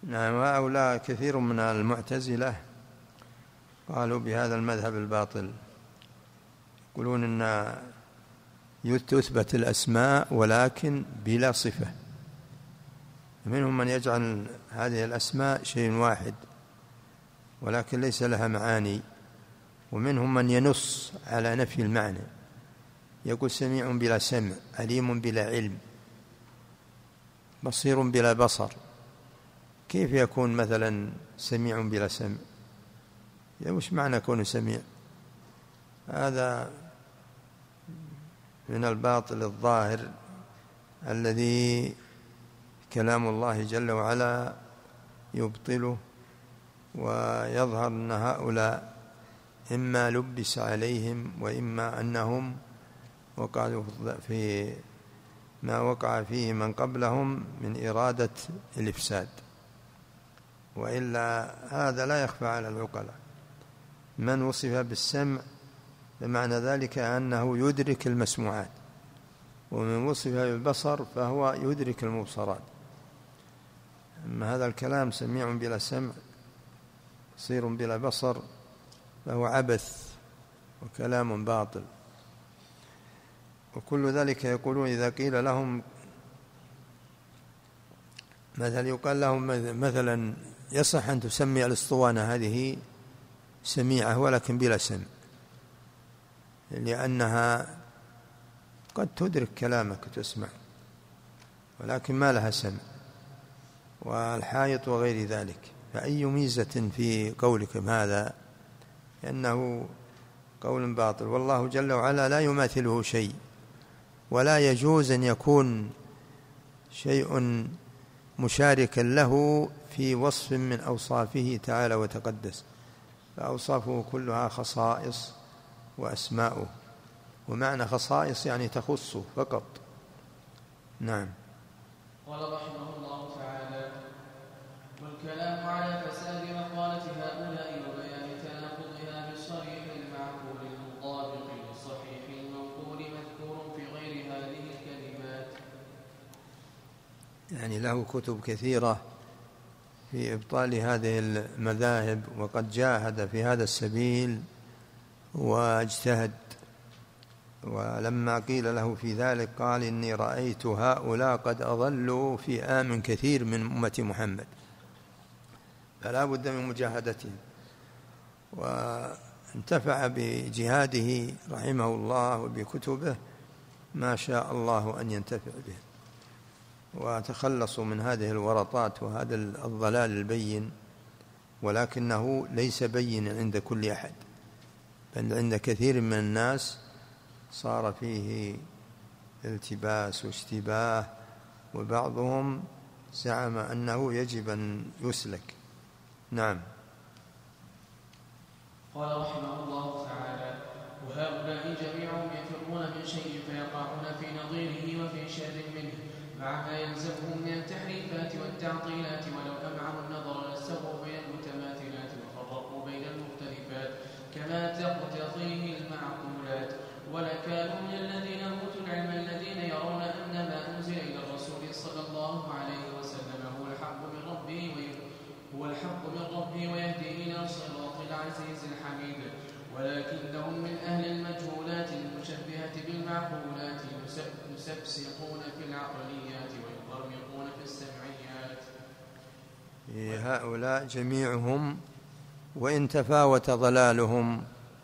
نعم. وهؤلاء كثير من المعتزلة قالوا بهذا المذهب الباطل، يقولون أن تثبت الأسماء ولكن بلا صفة. منهم من يجعل هذه الأسماء شيء واحد ولكن ليس لها معاني، ومنهم من ينص على نفي المعنى، يقول سميع بلا سمع، عليم بلا علم، بصير بلا بصر. كيف يكون مثلا سميع بلا سمع؟ وش معنى كونه سميع؟ هذا من الباطل الظاهر الذي كلام الله جل وعلا يبطله، ويظهر أن هؤلاء إما لبس عليهم وإما أنهم وقعوا في ما وقع فيه من قبلهم من إرادة الإفساد، وإلا هذا لا يخفى على العقلاء. من وصف بالسمع بمعنى ذلك أنه يدرك المسموعات، ومن وصف بالبصر فهو يدرك المبصرات. أما هذا الكلام سميع بلا سمع بصير بلا بصر فهو عبث وكلام باطل. وكل ذلك يقولون إذا قيل لهم مثلا، يقال لهم مثلا يصح أن تسمي الأسطوانة هذه سميعة ولكن بلا سمع، لأنها قد تدرك كلامك وتسمع ولكن ما لها سمع، والحائط وغير ذلك. فأي ميزة في قولكم هذا؟ لأنه قول باطل، والله جل وعلا لا يماثله شيء، ولا يجوز أن يكون شيء مشاركا له في وصف من أوصافه تعالى وتقدس، فأوصافه كلها خصائص وأسماؤه، ومعنى خصائص يعني تخصه فقط. نعم. قال رحمه الله تعالى: والكلام على فساد مقالة هؤلاء وبيان تناقضها بالصريح المعقول المطابق للصحيح المنقول مذكور في غير هذه الكلمات. يعني له كتب كثيرة في إبطال هذه المذاهب، وقد جاهد في هذا السبيل واجتهد، ولما قيل له في ذلك قال إني رأيت هؤلاء قد أضلوا في آم كثير من أمة محمد، فلا بد من مجاهدتهم. وانتفع بجهاده رحمه الله وبكتبه ما شاء الله أن ينتفع به، وتخلصوا من هذه الورطات وهذا الضلال البين، ولكنه ليس بين عند كل أحد، بل عند كثير من الناس صار فيه التباس واشتباه، وبعضهم زعم أنه يجب أن يسلك. نعم. قال رحمه الله تعالى: وهؤلاء جميعهم يفرون من شيء فيقعون في نظيره وفي شر منه مع ما يلزمهم من التحريفات والتعطيلات، ولو أمعنوا النظر لسووا بين المتماثلات وفرقوا بين المختلفات كما تقتضيه المعقولات، ولكانوا من الذين أوتوا العلم الذين يرون أن ما أنزل إلى الرسول صلى الله عليه وسلم هو الحق من ربه هو الحق من ربه ويهدي إلى صراط العزيز الحميد، ولكنهم من أهل المجهولات المشبهة بالمعقولات يسبسقون في العقليات ويغرقون في السمعيات. هؤلاء جميعهم وإن تفاوت ضلالهم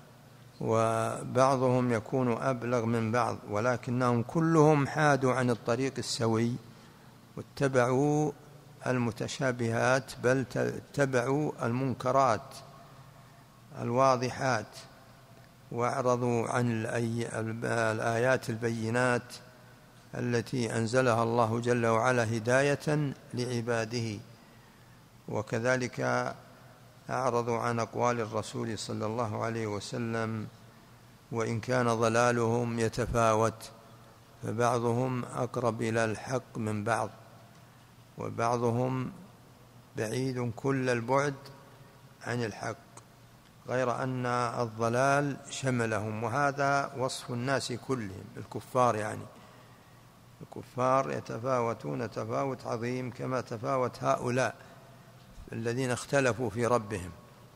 وبعضهم يكون أبلغ من بعض، ولكنهم كلهم حادوا عن الطريق السوي واتبعوا المتشابهات، بل اتبعوا المنكرات الواضحات، واعرضوا عن الآيات البينات التي أنزلها الله جل وعلا هداية لعباده، وكذلك أعرضوا عن أقوال الرسول صلى الله عليه وسلم، وإن كان ضلالهم يتفاوت، فبعضهم أقرب إلى الحق من بعض، وبعضهم بعيد كل البعد عن الحق، غير أن الضلال شملهم. وهذا وصف الناس كلهم، الكفار يعني، الكفار يتفاوتون تفاوت عظيم كما تفاوت هؤلاء الذين اختلفوا في ربهم،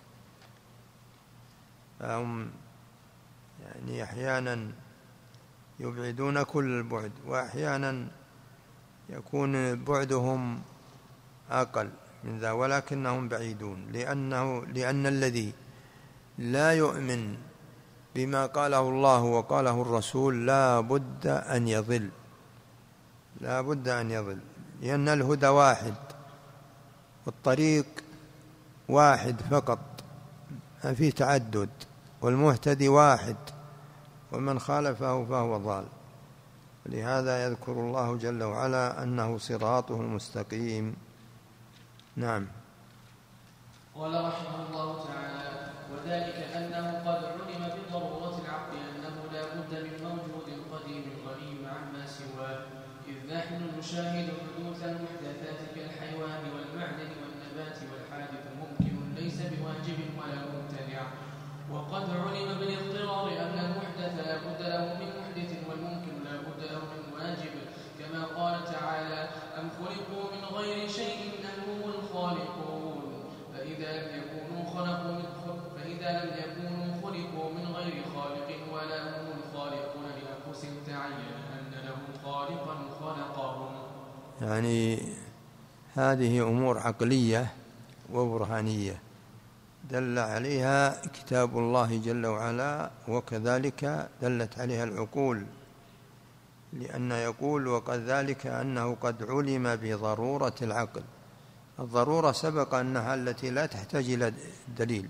فهم يعني أحيانا يبعدون كل البعد، وأحيانا يكون بعدهم أقل من ذا ولكنهم بعيدون، لأنه لأن الذي لا يؤمن بما قاله الله وقاله الرسول لا بد أن يضل، لا بد أن يضل، لأن الهدى واحد والطريق واحد فقط، ما فيه تعدد، والمهتدي واحد ومن خالفه فهو ضال. ولهذا يذكر الله جل وعلا أنه صراطه المستقيم. نعم. قال رحمه الله تعالى: وذلك أنه قد علم بضرورة العقل أنه لا بد من موجود قديم غني عما سواه، إذ نحن نشاهد حدوث المحدثات كالحيوان والمعدن والنبات والحادث ممكن ليس بواجب ولا ممتنع. وقد علم بالاضطرار أن المحدث لا بد له من محدث والممكن لا بد له من واجب، كما قال تعالى: أم خلقوا من غير شيء أم هم الخالقون، فإذا لم يكونوا خلقوا من فإذا لم يكونوا خلقوا من غير خالق ولا هم الخالقون لأنفسهم تعين أن لهم خالقا خلقهم. يعني هذه أمور عقلية وبرهانية دل عليها كتاب الله جل وعلا، وكذلك دلت عليها العقول، لأن يقول وقد ذلك أنه قد علم بضرورة العقل. الضرورة سبق أنها التي لا تحتاج إلى دليل،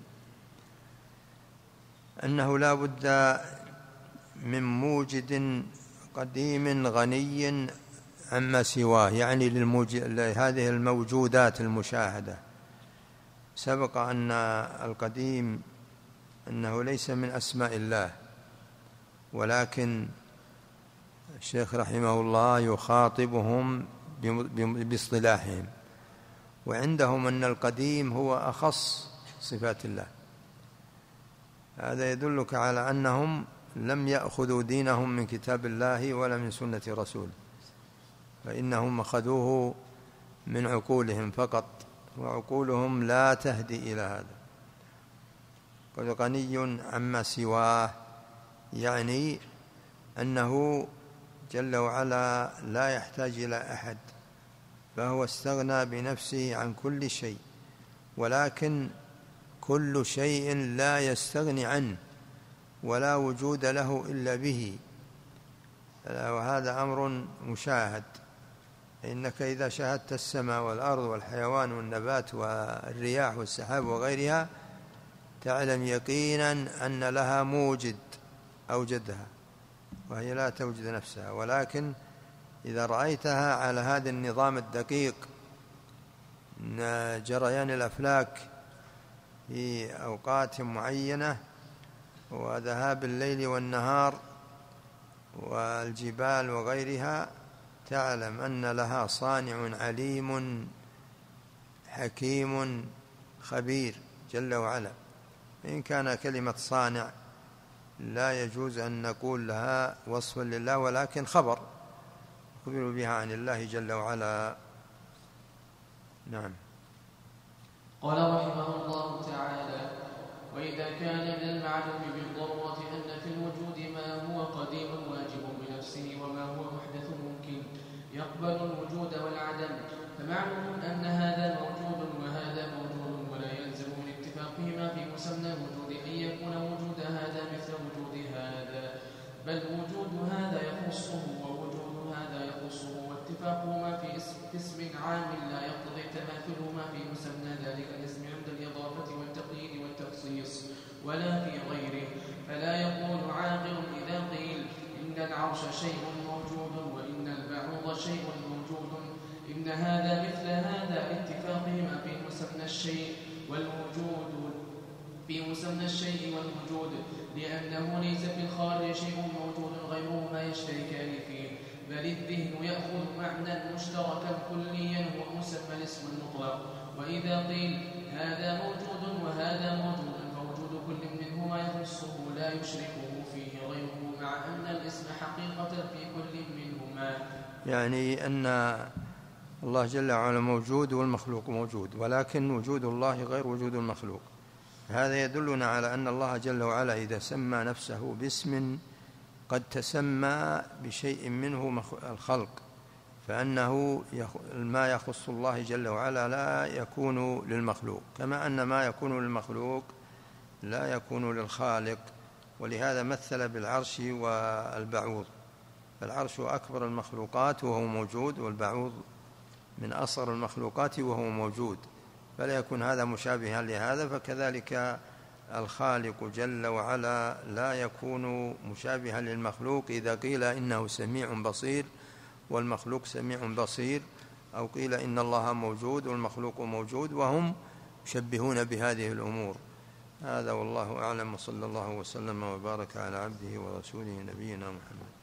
أنه لا بد من موجد قديم غني عما سواه، يعني لهذه الموجودات المشاهدة. سبق أن القديم أنه ليس من أسماء الله، ولكن الشيخ رحمه الله يخاطبهم باصطلاحهم، وعندهم أن القديم هو أخص صفات الله. هذا يدلك على أنهم لم يأخذوا دينهم من كتاب الله ولا من سنة رسوله، فإنهم أخذوه من عقولهم فقط، وعقولهم لا تهدي إلى هذا. قل غني عما سواه، يعني أنه جل وعلا لا يحتاج إلى أحد، فهو استغنى بنفسه عن كل شيء، ولكن كل شيء لا يستغني عنه ولا وجود له إلا به، وهذا أمر مشاهد. إنك إذا شاهدت السماء والأرض والحيوان والنبات والرياح والسحاب وغيرها تعلم يقينا أن لها موجد أوجدها، وهي لا توجد نفسها. ولكن إذا رأيتها على هذا النظام الدقيق من جريان الأفلاك في أوقات معينة وذهاب الليل والنهار والجبال وغيرها، تعلم أن لها صانع عليم حكيم خبير جل وعلا. إن كان كلمة صانع لا يجوز أن نقول لها وصف لله، ولكن خبر خبر بها عن الله جل وعلا. نعم. قال رحمه الله تعالى: وإذا كان من المعلوم بالضرورة أن في الوجود ما هو قديم واجب بنفسه وما هو محدث ممكن يقبل الوجود والعدم، فمعلوم أن هذا موجود وهذا موجود، ولا يلزم من اتفاقهما في مسمى الوجود أن يكون وجود هذا مثل وجود هذا، بل وجود هذا يخصه ووجود هذا يخصه، واتفاقهما في اسم عام لا يقتضي تماثلهما في مسمى ذلك الاسم عند الإضافة والتقييد والتخصيص ولا في غيره. فلا يقول عاقل إذا قيل إن العرش شيء موجود وإن البعوض شيء موجود إن هذا مثل هذا لاتفاقهما في مسمى الشيء والوجود في مسمى الشيء والوجود، لأنه ليس في الخارج شيء موجود غيرهما يشتركان فيه، بل الذهن يأخذ معنى مشتركا كليا هو مسمى الاسم المطلق. وإذا قيل هذا موجود وهذا موجود فوجود كل منهما يخصه لا يشركه فيه غيره، مع أن الاسم حقيقة في كل منهما. يعني أن الله جل وعلا موجود والمخلوق موجود، ولكن وجود الله غير وجود المخلوق. هذا يدلنا على أن الله جل وعلا إذا سمى نفسه باسم قد تسمى بشيء منه الخلق، فأنه ما يخص الله جل وعلا لا يكون للمخلوق، كما أن ما يكون للمخلوق لا يكون للخالق. ولهذا مثل بالعرش والبعوض، فالعرش أكبر المخلوقات وهو موجود، والبعوض من أصغر المخلوقات وهو موجود، فلا يكون هذا مشابها لهذا. فكذلك الخالق جل وعلا لا يكون مشابها للمخلوق إذا قيل إنه سميع بصير والمخلوق سميع بصير، أو قيل إن الله موجود والمخلوق موجود، وهم يشبهون بهذه الأمور. هذا والله أعلم، وصلى الله وسلم وبارك على عبده ورسوله نبينا محمد.